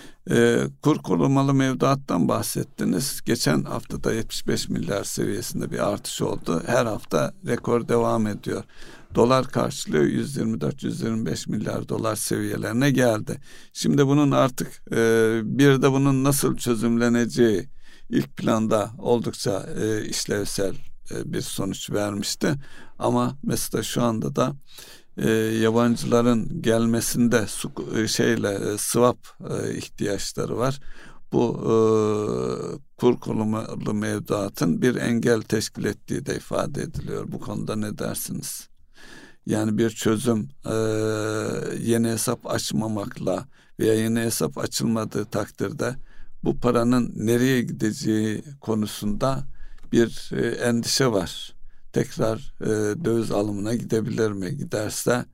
Kur korumalı mevduattan bahsettiniz. Geçen haftada 75 milyar seviyesinde bir artış oldu. Her hafta rekor devam ediyor. Dolar karşılığı 124-125 milyar dolar seviyelerine geldi. Şimdi bunun artık bir de bunun nasıl çözümleneceği ilk planda oldukça işlevsel bir sonuç vermişti. Ama mesela şu anda da yabancıların gelmesinde swap ihtiyaçları var. Bu kur korumalı mevduatın bir engel teşkil ettiği de ifade ediliyor. Bu konuda ne dersiniz? Yani bir çözüm yeni hesap açmamakla veya yeni hesap açılmadığı takdirde bu paranın nereye gideceği konusunda bir endişe var. Tekrar döviz alımına gidebilir mi? Giderse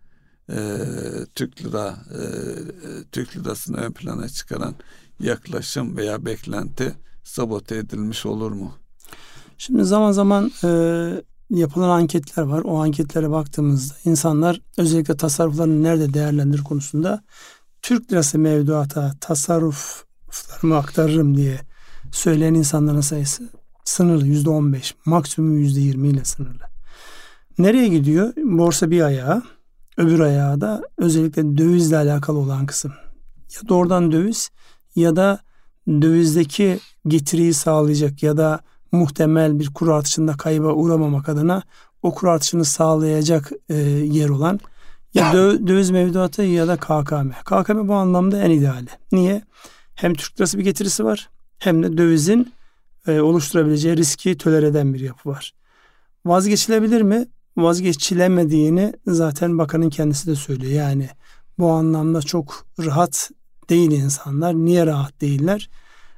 Türk lirasını ön plana çıkaran yaklaşım veya beklenti sabote edilmiş olur mu? Şimdi zaman zaman yapılan anketler var. O anketlere baktığımızda insanlar özellikle tasarruflarını nerede değerlendirir konusunda Türk lirası mevduata tasarruflarımı aktarırım diye söyleyen insanların sayısı sınırlı, %15, maksimum %20 ile sınırlı. Nereye gidiyor? Borsa bir ayağı, öbür ayağı da özellikle dövizle alakalı olan kısım. Ya doğrudan döviz ya da dövizdeki getiriyi sağlayacak ya da muhtemel bir kur artışında kayba uğramamak adına o kur artışını sağlayacak yer olan ya döviz mevduatı ya da KKM. KKM bu anlamda en ideali. Niye? Hem Türk lirası bir getirisi var hem de dövizin oluşturabileceği riski tolere eden bir yapı var. Vazgeçilebilir mi? Vazgeçilemediğini zaten bakanın kendisi de söylüyor. Yani bu anlamda çok rahat değil insanlar. Niye rahat değiller?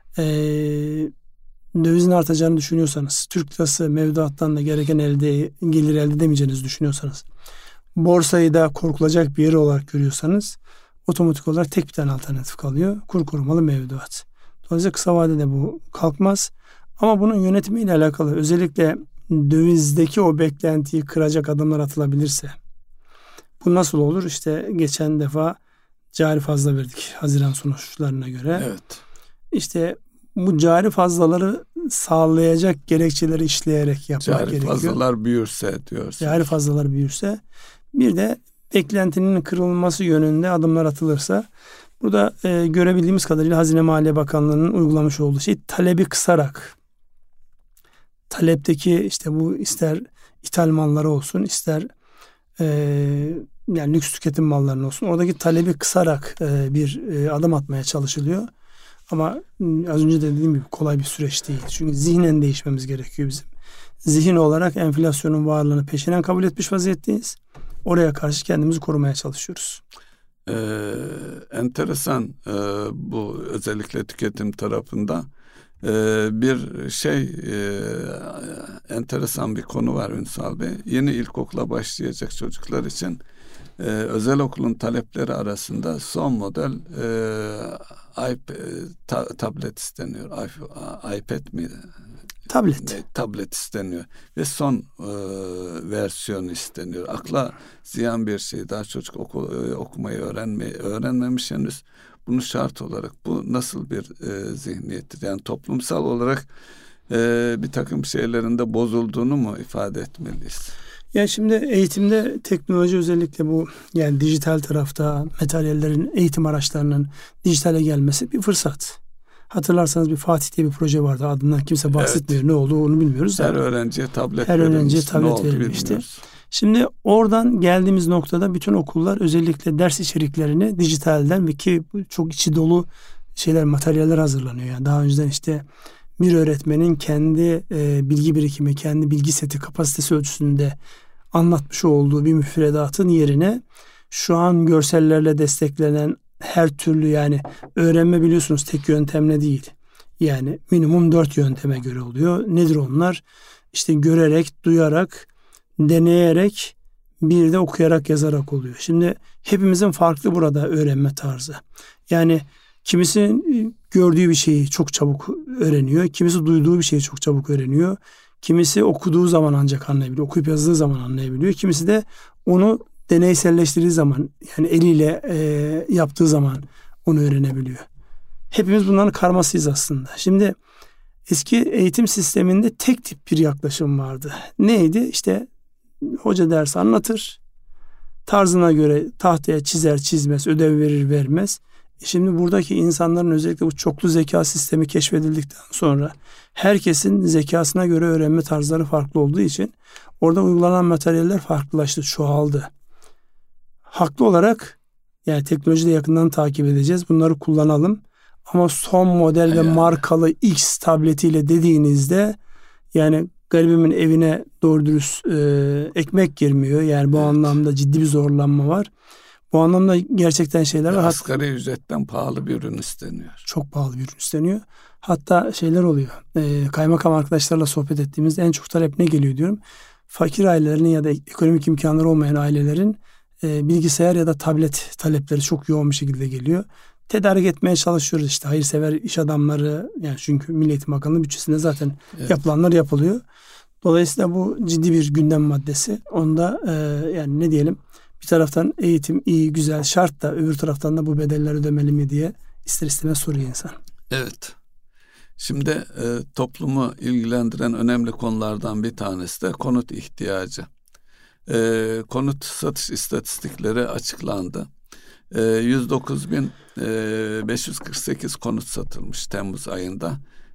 Dövizin artacağını düşünüyorsanız, Türk lirası mevduattan da gereken gelir elde edemeyeceğinizi düşünüyorsanız, borsayı da korkulacak bir yer olarak görüyorsanız, otomatik olarak tek bir tane alternatif kalıyor. Kur korumalı mevduat. Dolayısıyla kısa vadede bu kalkmaz. Ama bunun yönetimiyle alakalı özellikle dövizdeki o beklentiyi kıracak adımlar atılabilirse, bu nasıl olur? İşte geçen defa cari fazla verdik Haziran sonuçlarına göre. Evet. İşte bu cari fazlaları sağlayacak gerekçeleri işleyerek yapmak gerekiyor. Cari fazlalar büyürse diyoruz. Cari fazlalar büyürse Bir de beklentinin kırılması yönünde adımlar atılırsa, burada görebildiğimiz kadarıyla Hazine Maliye Bakanlığı'nın uygulamış olduğu şey talebi kısarak, talepteki işte bu ister ithal malları olsun, ister yani lüks tüketim mallarının olsun, oradaki talebi kısarak bir adım atmaya çalışılıyor. Ama az önce de dediğim gibi kolay bir süreç değil. Çünkü zihnen değişmemiz gerekiyor bizim. Zihin olarak enflasyonun varlığını peşinen kabul etmiş vaziyetteyiz. Oraya karşı kendimizi korumaya çalışıyoruz. Enteresan bu özellikle tüketim tarafında bir enteresan bir konu var Ünsal Bey. Yeni ilkokula başlayacak çocuklar için özel okulun talepleri arasında son model tablet isteniyor. iPad mi? Tablet isteniyor ve son versiyonu isteniyor. Akla ziyan bir şey. Daha çocuk okumayı öğrenmemiş henüz. Bunu şart olarak, bu nasıl bir zihniyettir? Yani toplumsal olarak bir takım şeylerinde bozulduğunu mu ifade etmeliyiz? Ya şimdi eğitimde teknoloji, özellikle bu yani dijital tarafta materyallerin, eğitim araçlarının dijitale gelmesi bir fırsat. Hatırlarsanız bir Fatih diye bir proje vardı. Adından kimse bahsetmiyor. Evet. Ne oldu onu bilmiyoruz. Her öğrenciye tablet verilmişti. Şimdi oradan geldiğimiz noktada bütün okullar özellikle ders içeriklerini dijitalden ve ki çok içi dolu materyaller hazırlanıyor. Yani daha önceden işte bir öğretmenin kendi bilgi birikimi, kendi bilgi seti kapasitesi ölçüsünde anlatmış olduğu bir müfredatın yerine şu an görsellerle desteklenen her türlü, yani öğrenme biliyorsunuz tek yöntemle değil. Yani minimum 4 yönteme göre oluyor. Nedir onlar? İşte görerek, duyarak, deneyerek, bir de okuyarak, yazarak oluyor. Şimdi hepimizin farklı burada öğrenme tarzı. Yani kimisi gördüğü bir şeyi çok çabuk öğreniyor. Kimisi duyduğu bir şeyi çok çabuk öğreniyor. Kimisi okuduğu zaman ancak anlayabiliyor. Okuyup yazdığı zaman anlayabiliyor. Kimisi de onu deneyselleştirdiği zaman, yani eliyle yaptığı zaman onu öğrenebiliyor. Hepimiz bunların karmasıyız aslında. Şimdi eski eğitim sisteminde tek tip bir yaklaşım vardı. Neydi? İşte hoca ders anlatır. Tarzına göre tahtaya çizer çizmez, ödev verir vermez. Şimdi buradaki insanların özellikle bu çoklu zeka sistemi keşfedildikten sonra herkesin zekasına göre öğrenme tarzları farklı olduğu için orada uygulanan materyaller farklılaştı, çoğaldı. Haklı olarak yani teknolojiyi de yakından takip edeceğiz. Bunları kullanalım. Ama son model ve markalı X tabletiyle dediğinizde yani garibimin evine doğru dürüst ekmek girmiyor. Yani bu anlamda ciddi bir zorlanma var. Bu anlamda gerçekten şeyler var. Asgari ücretten pahalı bir ürün isteniyor. Çok pahalı bir ürün isteniyor. Hatta şeyler oluyor. Kaymakam arkadaşlarla sohbet ettiğimizde en çok talep ne geliyor diyorum. Fakir ailelerin ya da ekonomik imkanları olmayan ailelerin bilgisayar ya da tablet talepleri çok yoğun bir şekilde geliyor. Tedarik etmeye çalışıyoruz işte. Hayırsever iş adamları, yani çünkü Milli Eğitim Bakanlığı bütçesinde zaten yapılanlar yapılıyor. Dolayısıyla bu ciddi bir gündem maddesi. Onda yani ne diyelim, bir taraftan eğitim iyi, güzel, şart da öbür taraftan da bu bedeller ödemeli mi diye ister istemez soruyor insan. Evet. Şimdi toplumu ilgilendiren önemli konulardan bir tanesi de konut ihtiyacı. Konut satış istatistikleri açıklandı. 109.548 konut satılmış Temmuz ayında.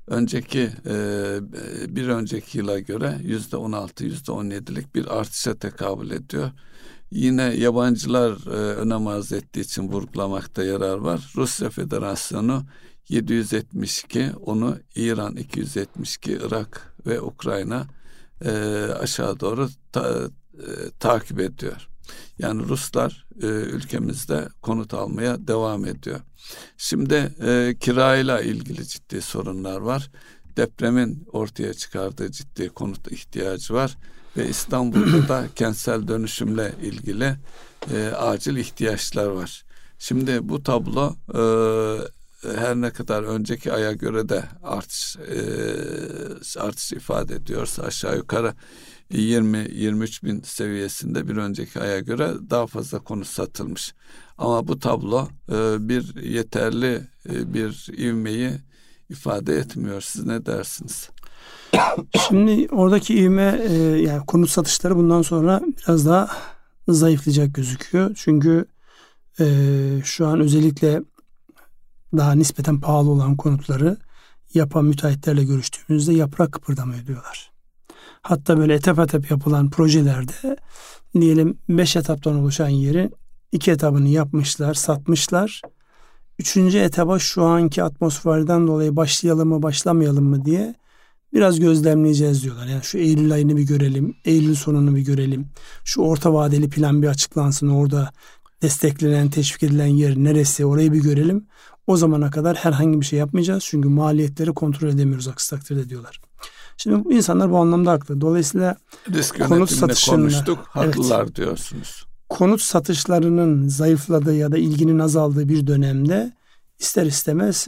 Bir önceki yıla göre %16, %17'lik bir artışa tekabül ediyor. Yine yabancılar önem arz ettiği için vurgulamakta yarar var. Rusya Federasyonu 772, onu İran 272, Irak ve Ukrayna aşağı doğru takip ediyor. Yani Ruslar ülkemizde konut almaya devam ediyor. Şimdi kirayla ilgili ciddi sorunlar var. Depremin ortaya çıkardığı ciddi konut ihtiyacı var. Ve İstanbul'da da kentsel dönüşümle ilgili acil ihtiyaçlar var. Şimdi bu tablo her ne kadar önceki aya göre de artış ifade ediyorsa aşağı yukarı 20-23 bin seviyesinde bir önceki aya göre daha fazla konut satılmış. Ama bu tablo bir yeterli bir ivmeyi ifade etmiyor. Siz ne dersiniz? Şimdi oradaki ivme yani konut satışları bundan sonra biraz daha zayıflayacak gözüküyor. Çünkü şu an özellikle daha nispeten pahalı olan konutları yapan müteahhitlerle görüştüğümüzde yaprak kıpırdamıyor diyorlar. Hatta böyle etap etap yapılan projelerde diyelim 5 etaptan oluşan yeri 2 etabını yapmışlar, satmışlar. 3. etaba şu anki atmosferden dolayı başlayalım mı, başlamayalım mı diye biraz gözlemleyeceğiz diyorlar. Yani şu Eylül ayını bir görelim, Eylül sonunu bir görelim. Şu orta vadeli plan bir açıklansın. Orada desteklenen, teşvik edilen yer neresi, orayı bir görelim. O zamana kadar herhangi bir şey yapmayacağız. Çünkü maliyetleri kontrol edemiyoruz aksi takdirde diyorlar. Şimdi bu insanlar bu anlamda haklı. Dolayısıyla risk konut satışında konuştuk, haklılar evet, diyorsunuz. konut satışlarının zayıfladığı ya da ilginin azaldığı bir dönemde ister istemez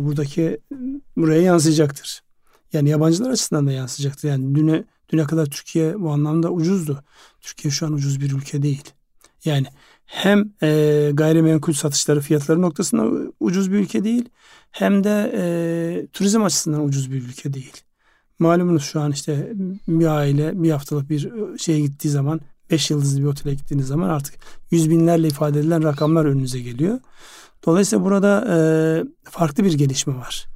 buraya yansıyacaktır. Yani yabancılar açısından da yansıyacaktır. Yani düne kadar Türkiye bu anlamda ucuzdu. Türkiye şu an ucuz bir ülke değil. Yani hem gayrimenkul satışları fiyatları noktasında ucuz bir ülke değil, hem de turizm açısından ucuz bir ülke değil. Malumunuz şu an işte bir aile bir haftalık bir şeye gittiği zaman, 5 yıldızlı bir otele gittiğiniz zaman artık yüz binlerle ifade edilen rakamlar önünüze geliyor. Dolayısıyla burada farklı bir gelişme var.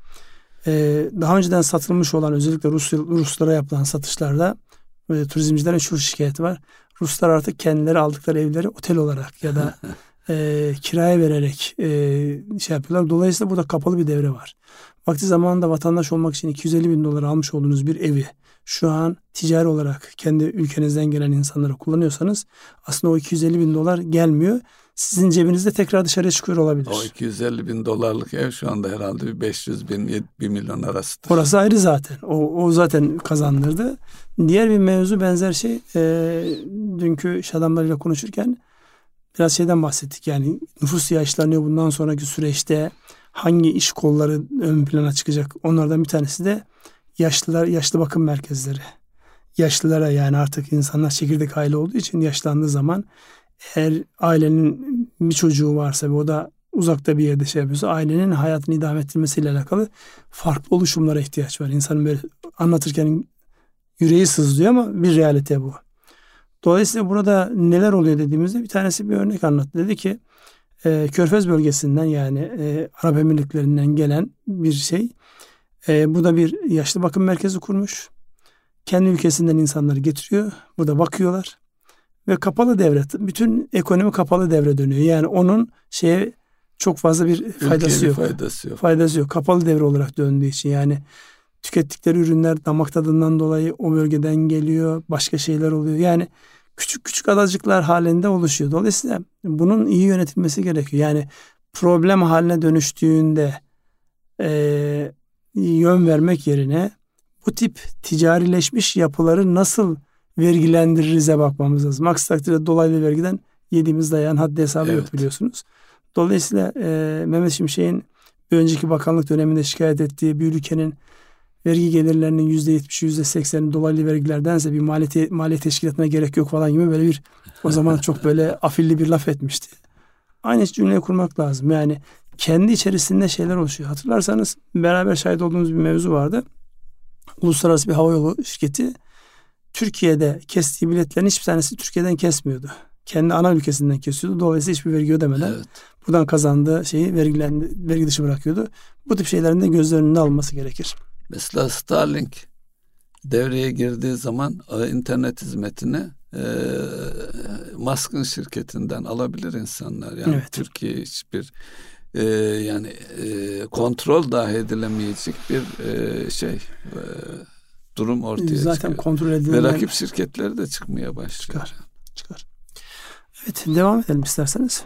Daha önceden satılmış olan özellikle Ruslara yapılan satışlarda turizmcilerin şu şikayeti var. Ruslar artık kendileri aldıkları evleri otel olarak ya da kiraya vererek şey yapıyorlar. Dolayısıyla burada kapalı bir devre var. Vakti zamanında vatandaş olmak için 250 bin dolar almış olduğunuz bir evi şu an ticari olarak kendi ülkenizden gelen insanlara kullanıyorsanız aslında o 250 bin dolar gelmiyor. Sizin cebinizde tekrar dışarıya çıkıyor olabilir. O 250 bin dolarlık ev şu anda herhalde bir 500 bin 1 milyon arasıdır. Orası ayrı zaten. O zaten kazandırdı. Diğer bir mevzu benzer şey. Dünkü iş adamlarıyla konuşurken biraz şeyden bahsettik. Yani nüfus yaşlanıyor, bundan sonraki süreçte hangi iş kolları ön plana çıkacak? Onlardan bir tanesi de yaşlı bakım merkezleri. Yaşlılara, yani artık insanlar çekirdek aile olduğu için yaşlandığı zaman eğer ailenin bir çocuğu varsa ve o da uzakta bir yerde şey yapıyorsa ailenin hayatını idame ettirmesiyle alakalı farklı oluşumlara ihtiyaç var. İnsanın böyle anlatırken yüreği sızlıyor ama bir realite bu. Dolayısıyla burada neler oluyor dediğimizde bir tanesi bir örnek anlattı. Dedi ki Körfez bölgesinden, yani Arap Emirlikleri'nden gelen bir şey. Burada bir yaşlı bakım merkezi kurmuş. Kendi ülkesinden insanları getiriyor. Burada bakıyorlar. Ve kapalı devre. Bütün ekonomi kapalı devre dönüyor. Yani onun çok fazla bir faydası yok. Faydası yok. Kapalı devre olarak döndüğü için, yani tükettikleri ürünler damak tadından dolayı o bölgeden geliyor. Başka şeyler oluyor. Yani küçük küçük adacıklar halinde oluşuyor. Dolayısıyla bunun iyi yönetilmesi gerekiyor. Yani problem haline dönüştüğünde yön vermek yerine bu tip ticarileşmiş yapıları nasıl vergilendiririze bakmamız lazım. Aksi takdirde dolaylı vergiden yediğimiz dayağın haddi hesabı yok, biliyorsunuz. Dolayısıyla Mehmet Şimşek'in bir önceki bakanlık döneminde şikayet ettiği bir ülkenin vergi gelirlerinin %70'i %80'i dolaylı vergilerdense bir maliye teşkilatına gerek yok falan gibi böyle bir, o zaman çok böyle afilli bir laf etmişti. Aynı cümleyi kurmak lazım. Yani kendi içerisinde şeyler oluşuyor. Hatırlarsanız beraber şahit olduğumuz bir mevzu vardı. Uluslararası bir havayolu şirketi Türkiye'de kestiği biletlerin hiçbir tanesi Türkiye'den kesmiyordu. Kendi ana ülkesinden kesiyordu. Dolayısıyla hiçbir vergi ödemeden buradan kazandığı şeyi vergi dışı bırakıyordu. Bu tip şeylerin de göz önünde alınması gerekir. Mesela Starlink devreye girdiği zaman internet hizmetini Musk'ın şirketinden alabilir insanlar. Yani Türkiye hiçbir kontrol dahi edilemeyecek bir durum ortaya çıkıyor. Zaten kontrol edilen ve rakip şirketleri de çıkmaya başlıyor. Çıkar. Evet, devam edelim isterseniz.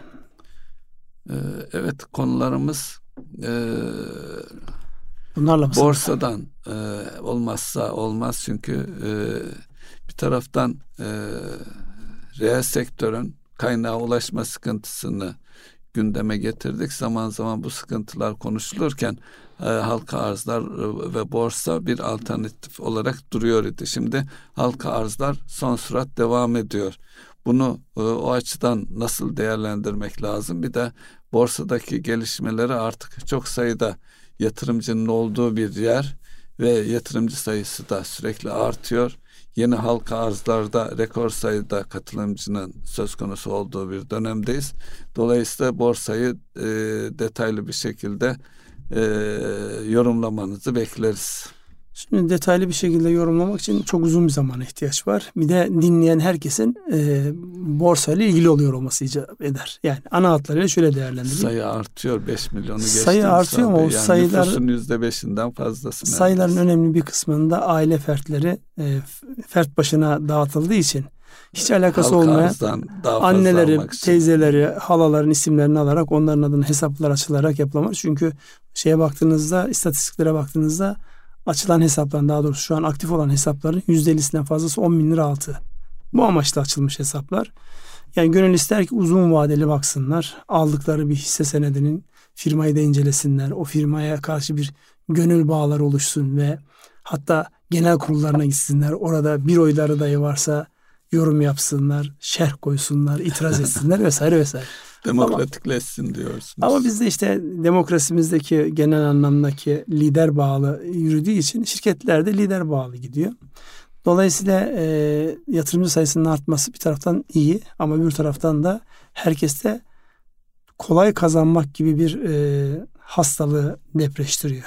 Evet, konularımız bunlarla mı? Borsadan olmazsa olmaz, çünkü bir taraftan reel sektörün kaynağa ulaşma sıkıntısını gündeme getirdik. Zaman zaman bu sıkıntılar konuşulurken halka arzlar ve borsa bir alternatif olarak duruyor idi. Şimdi halka arzlar son sürat devam ediyor. Bunu o açıdan nasıl değerlendirmek lazım? Bir de borsadaki gelişmeleri, artık çok sayıda yatırımcının olduğu bir yer ve yatırımcı sayısı da sürekli artıyor. yeni halka arzlarda rekor sayıda katılımcının söz konusu olduğu bir dönemdeyiz. Dolayısıyla borsayı detaylı bir şekilde yorumlamanızı bekleriz. Şimdi detaylı bir şekilde yorumlamak için çok uzun bir zamana ihtiyaç var. Bir de dinleyen herkesin borsayla ilgili oluyor olması icap eder. Yani ana hatlarıyla şöyle değerlendireyim. Sayı artıyor, 5 milyonu geçti. Sayı artıyor ama o yani sayılar, nüfusun %5'inden fazlası. Sayıların önemli bir kısmında aile fertleri fert başına dağıtıldığı için hiç alakası olmayan anneleri, teyzeleri, halaların isimlerini alarak onların adına hesaplar açılarak yapılamaz. Çünkü şeye baktığınızda, istatistiklere baktığınızda açılan hesapların, daha doğrusu şu an aktif olan hesapların %50'sinden fazlası 10 bin lira altı. Bu amaçla açılmış hesaplar. Yani gönül ister ki uzun vadeli baksınlar. Aldıkları bir hisse senedinin firmayı da incelesinler. O firmaya karşı bir gönül bağları oluşsun ve hatta genel kurullarına gitsinler. Orada bir oyları dahi varsa yorum yapsınlar, şerh koysunlar, itiraz etsinler vesaire vesaire. Demokratikleşsin diyorsunuz. Ama bizde işte demokrasimizdeki genel anlamdaki lider bağlı yürüdüğü için şirketlerde lider bağlı gidiyor. Dolayısıyla yatırımcı sayısının artması bir taraftan iyi ama bir taraftan da herkeste kolay kazanmak gibi bir hastalığı depreştiriyor.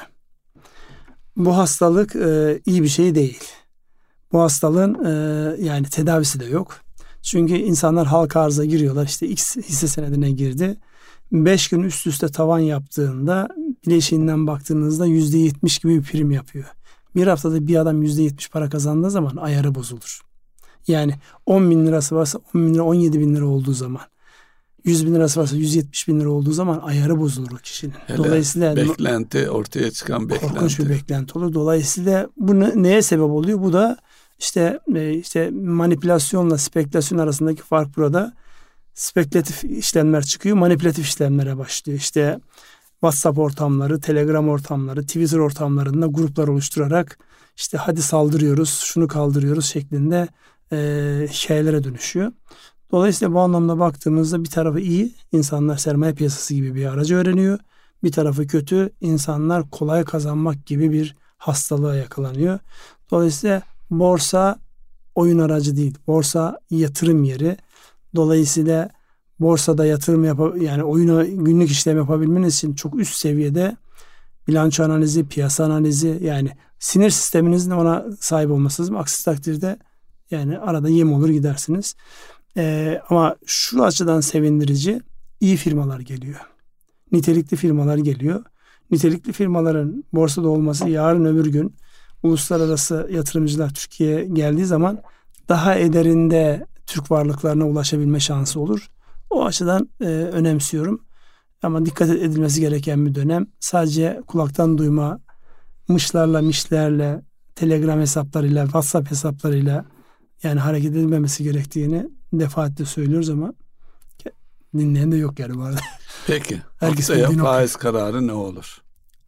Bu hastalık iyi bir şey değil. Bu hastalığın yani tedavisi de yok. Çünkü insanlar halka arza giriyorlar. İşte X hisse senedine girdi. 5 gün üst üste tavan yaptığında bileşiğinden baktığınızda %70 gibi bir prim yapıyor. Bir haftada bir adam %70 para kazandığı zaman ayarı bozulur. Yani 10 bin lirası varsa 10 bin lira 17 bin lira olduğu zaman, 100 bin lirası varsa 170 bin lira olduğu zaman ayarı bozulur o kişinin. Hele dolayısıyla beklenti, ortaya çıkan beklenti. Korkunç bir beklenti olur. Dolayısıyla bu neye sebep oluyor? Bu da işte manipülasyonla spekülasyon arasındaki fark burada. Spekülatif işlemler çıkıyor, manipülatif işlemlere başlıyor. İşte WhatsApp ortamları, Telegram ortamları, Twitter ortamlarında gruplar oluşturarak işte hadi saldırıyoruz, şunu kaldırıyoruz şeklinde hikayelere dönüşüyor. Dolayısıyla bu anlamda baktığımızda bir tarafı iyi, insanlar sermaye piyasası gibi bir aracı öğreniyor. Bir tarafı kötü, insanlar kolay kazanmak gibi bir hastalığa yakalanıyor. Dolayısıyla borsa oyun aracı değil, borsa yatırım yeri. Dolayısıyla borsada yatırım yani oyuna günlük işlem yapabilmeniz için çok üst seviyede bilanço analizi, piyasa analizi, yani sinir sisteminizin ona sahip olması lazım. Aksi takdirde yani arada yem olur gidersiniz. Ama şu açıdan sevindirici, iyi firmalar geliyor. Nitelikli firmalar geliyor. Nitelikli firmaların borsada olması yarın öbür gün uluslararası yatırımcılar Türkiye'ye geldiği zaman daha ederinde Türk varlıklarına ulaşabilme şansı olur. O açıdan önemsiyorum. Ama dikkat edilmesi gereken bir dönem. Sadece kulaktan duyma, mişlerle, Telegram hesaplarıyla, WhatsApp hesaplarıyla yani hareket edilmemesi gerektiğini defaatle söylüyoruz ama dinleyen de yok yani bu arada. Peki. Herkes faiz kararı ne olur?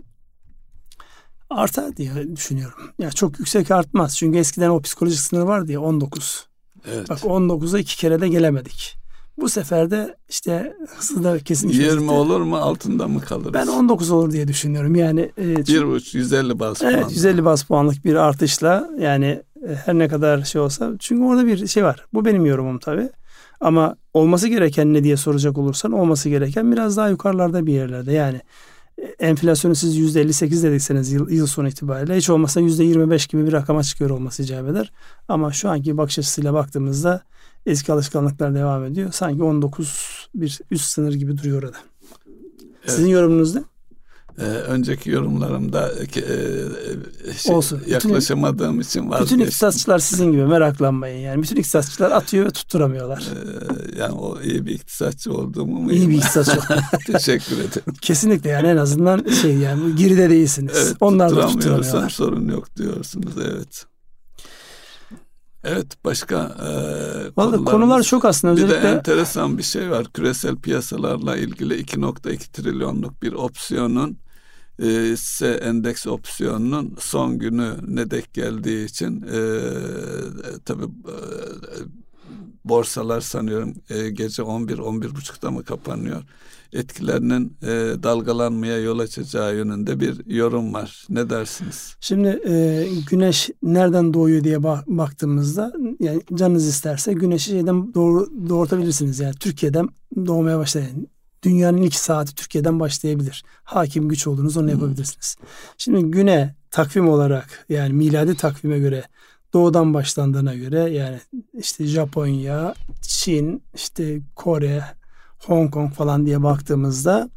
Artar diye düşünüyorum. Ya çok yüksek artmaz. Çünkü eskiden o psikolojik sınır vardı ya 19. Evet. Bak 19'a 2 kere de gelemedik. Bu sefer de işte hızlı da kesin 20 olur mu, altında mı kalırız? Ben 19 olur diye düşünüyorum. Yani 1,5 150 bas puan. Evet, 150 bas puanlık bir artışla yani her ne kadar şey olsa, çünkü orada bir şey var. Bu benim yorumum tabii. Ama olması gereken ne diye soracak olursan, olması gereken biraz daha yukarılarda bir yerlerde. Yani enflasyonu siz %58 dedikseniz yıl sonu itibariyle hiç olmazsa %25 gibi bir rakama çıkıyor olması icap eder. Ama şu anki bakış açısıyla baktığımızda eski alışkanlıklar devam ediyor. Sanki 19 bir üst sınır gibi duruyor orada. Evet. Sizin yorumunuz ne? Önceki yorumlarımda olsun. Yaklaşamadığım için vazgeçtim. Bütün iktisatçılar sizin gibi, meraklanmayın. Yani bütün iktisatçılar atıyor ve tutturamıyorlar. Yani o iyi bir iktisatçı olduğumu mu? İyi bir iktisatçı. Teşekkür ederim. Kesinlikle, yani en azından yani geride değilsiniz. Evet, onlar da tutturamıyorlar. Sorun yok diyorsunuz, evet. Evet, başka konular çok aslında. Bir özellikle de enteresan bir şey var. Küresel piyasalarla ilgili 2,2 trilyonluk bir opsiyonun hisse endeks opsiyonunun son günü ne denk geldiği için tabii borsalar sanıyorum gece 11-11.30'da mı kapanıyor? Etkilerinin dalgalanmaya yol açacağı yönünde bir yorum var. Ne dersiniz? Şimdi güneş nereden doğuyor diye baktığımızda, yani canınız isterse güneşi doğurtabilirsiniz. Yani Türkiye'den doğmaya başlayın. Dünyanın ilk saati Türkiye'den başlayabilir. Hakim güç olduğunuz onu yapabilirsiniz. Şimdi güne takvim olarak, yani miladi takvime göre doğudan başlandığına göre, yani işte Japonya, Çin, işte Kore, Hong Kong falan diye baktığımızda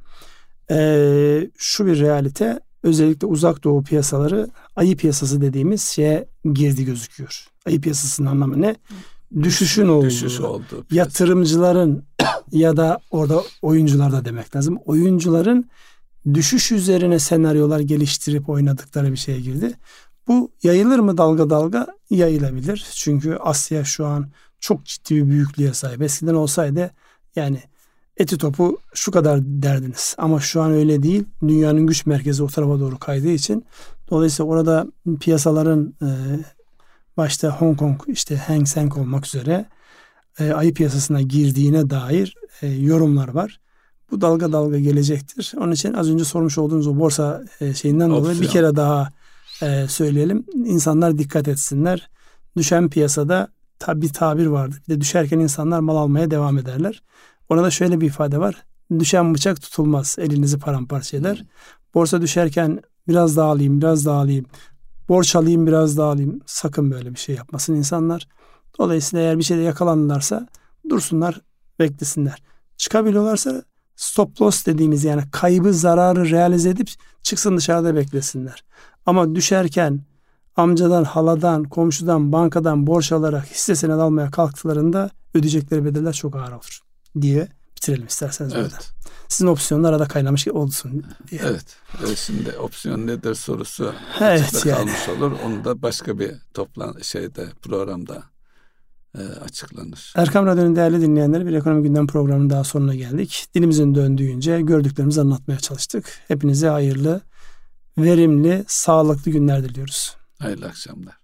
şu bir realite, özellikle uzak doğu piyasaları ayı piyasası dediğimiz şeye girdi gözüküyor. Ayı piyasasının anlamı ne? Düşüşün olduğu. Yatırımcıların ya da orada oyuncular da demek lazım. Oyuncuların düşüş üzerine senaryolar geliştirip oynadıkları bir şeye girdi. Bu yayılır mı dalga dalga? Yayılabilir. Çünkü Asya şu an çok ciddi bir büyüklüğe sahip. Eskiden olsaydı yani eti topu şu kadar derdiniz. Ama şu an öyle değil. Dünyanın güç merkezi o tarafa doğru kaydığı için. Dolayısıyla orada piyasaların başta Hong Kong, işte Hang Seng olmak üzere ayı piyasasına girdiğine dair yorumlar var. Bu dalga dalga gelecektir. Onun için az önce sormuş olduğunuz o borsa şeyinden dolayı bir kere daha söyleyelim. İnsanlar dikkat etsinler. Düşen piyasada bir tabir vardır. Bir de düşerken insanlar mal almaya devam ederler. Orada şöyle bir ifade var. Düşen bıçak tutulmaz. Elinizi paramparça eder. Borsa düşerken biraz daha alayım, biraz daha alayım. Borç alayım, biraz daha alayım. Sakın böyle bir şey yapmasın insanlar. Dolayısıyla eğer bir şeyde yakalanırlarsa dursunlar, beklesinler. Çıkabiliyorlarsa stop loss dediğimiz, yani kaybı, zararı realize edip çıksın, dışarıda beklesinler. Ama düşerken amcadan, haladan, komşudan, bankadan borç alarak hisse senedi almaya kalktıklarında ödeyecekleri bedeller çok ağır olur diye bitirelim isterseniz. Evet. Burada. Sizin opsiyonlar arada kaynamış olsun diye. Evet. Şimdi opsiyon nedir sorusu evet, yani kalmış olur. Onu da başka bir programda açıklanır. Erkam Radyo'nun değerli dinleyenleri, bir ekonomi gündem programının daha sonuna geldik. Dilimizin döndüğünce gördüklerimizi anlatmaya çalıştık. Hepinize hayırlı, verimli, sağlıklı günler diliyoruz. Hayırlı akşamlar.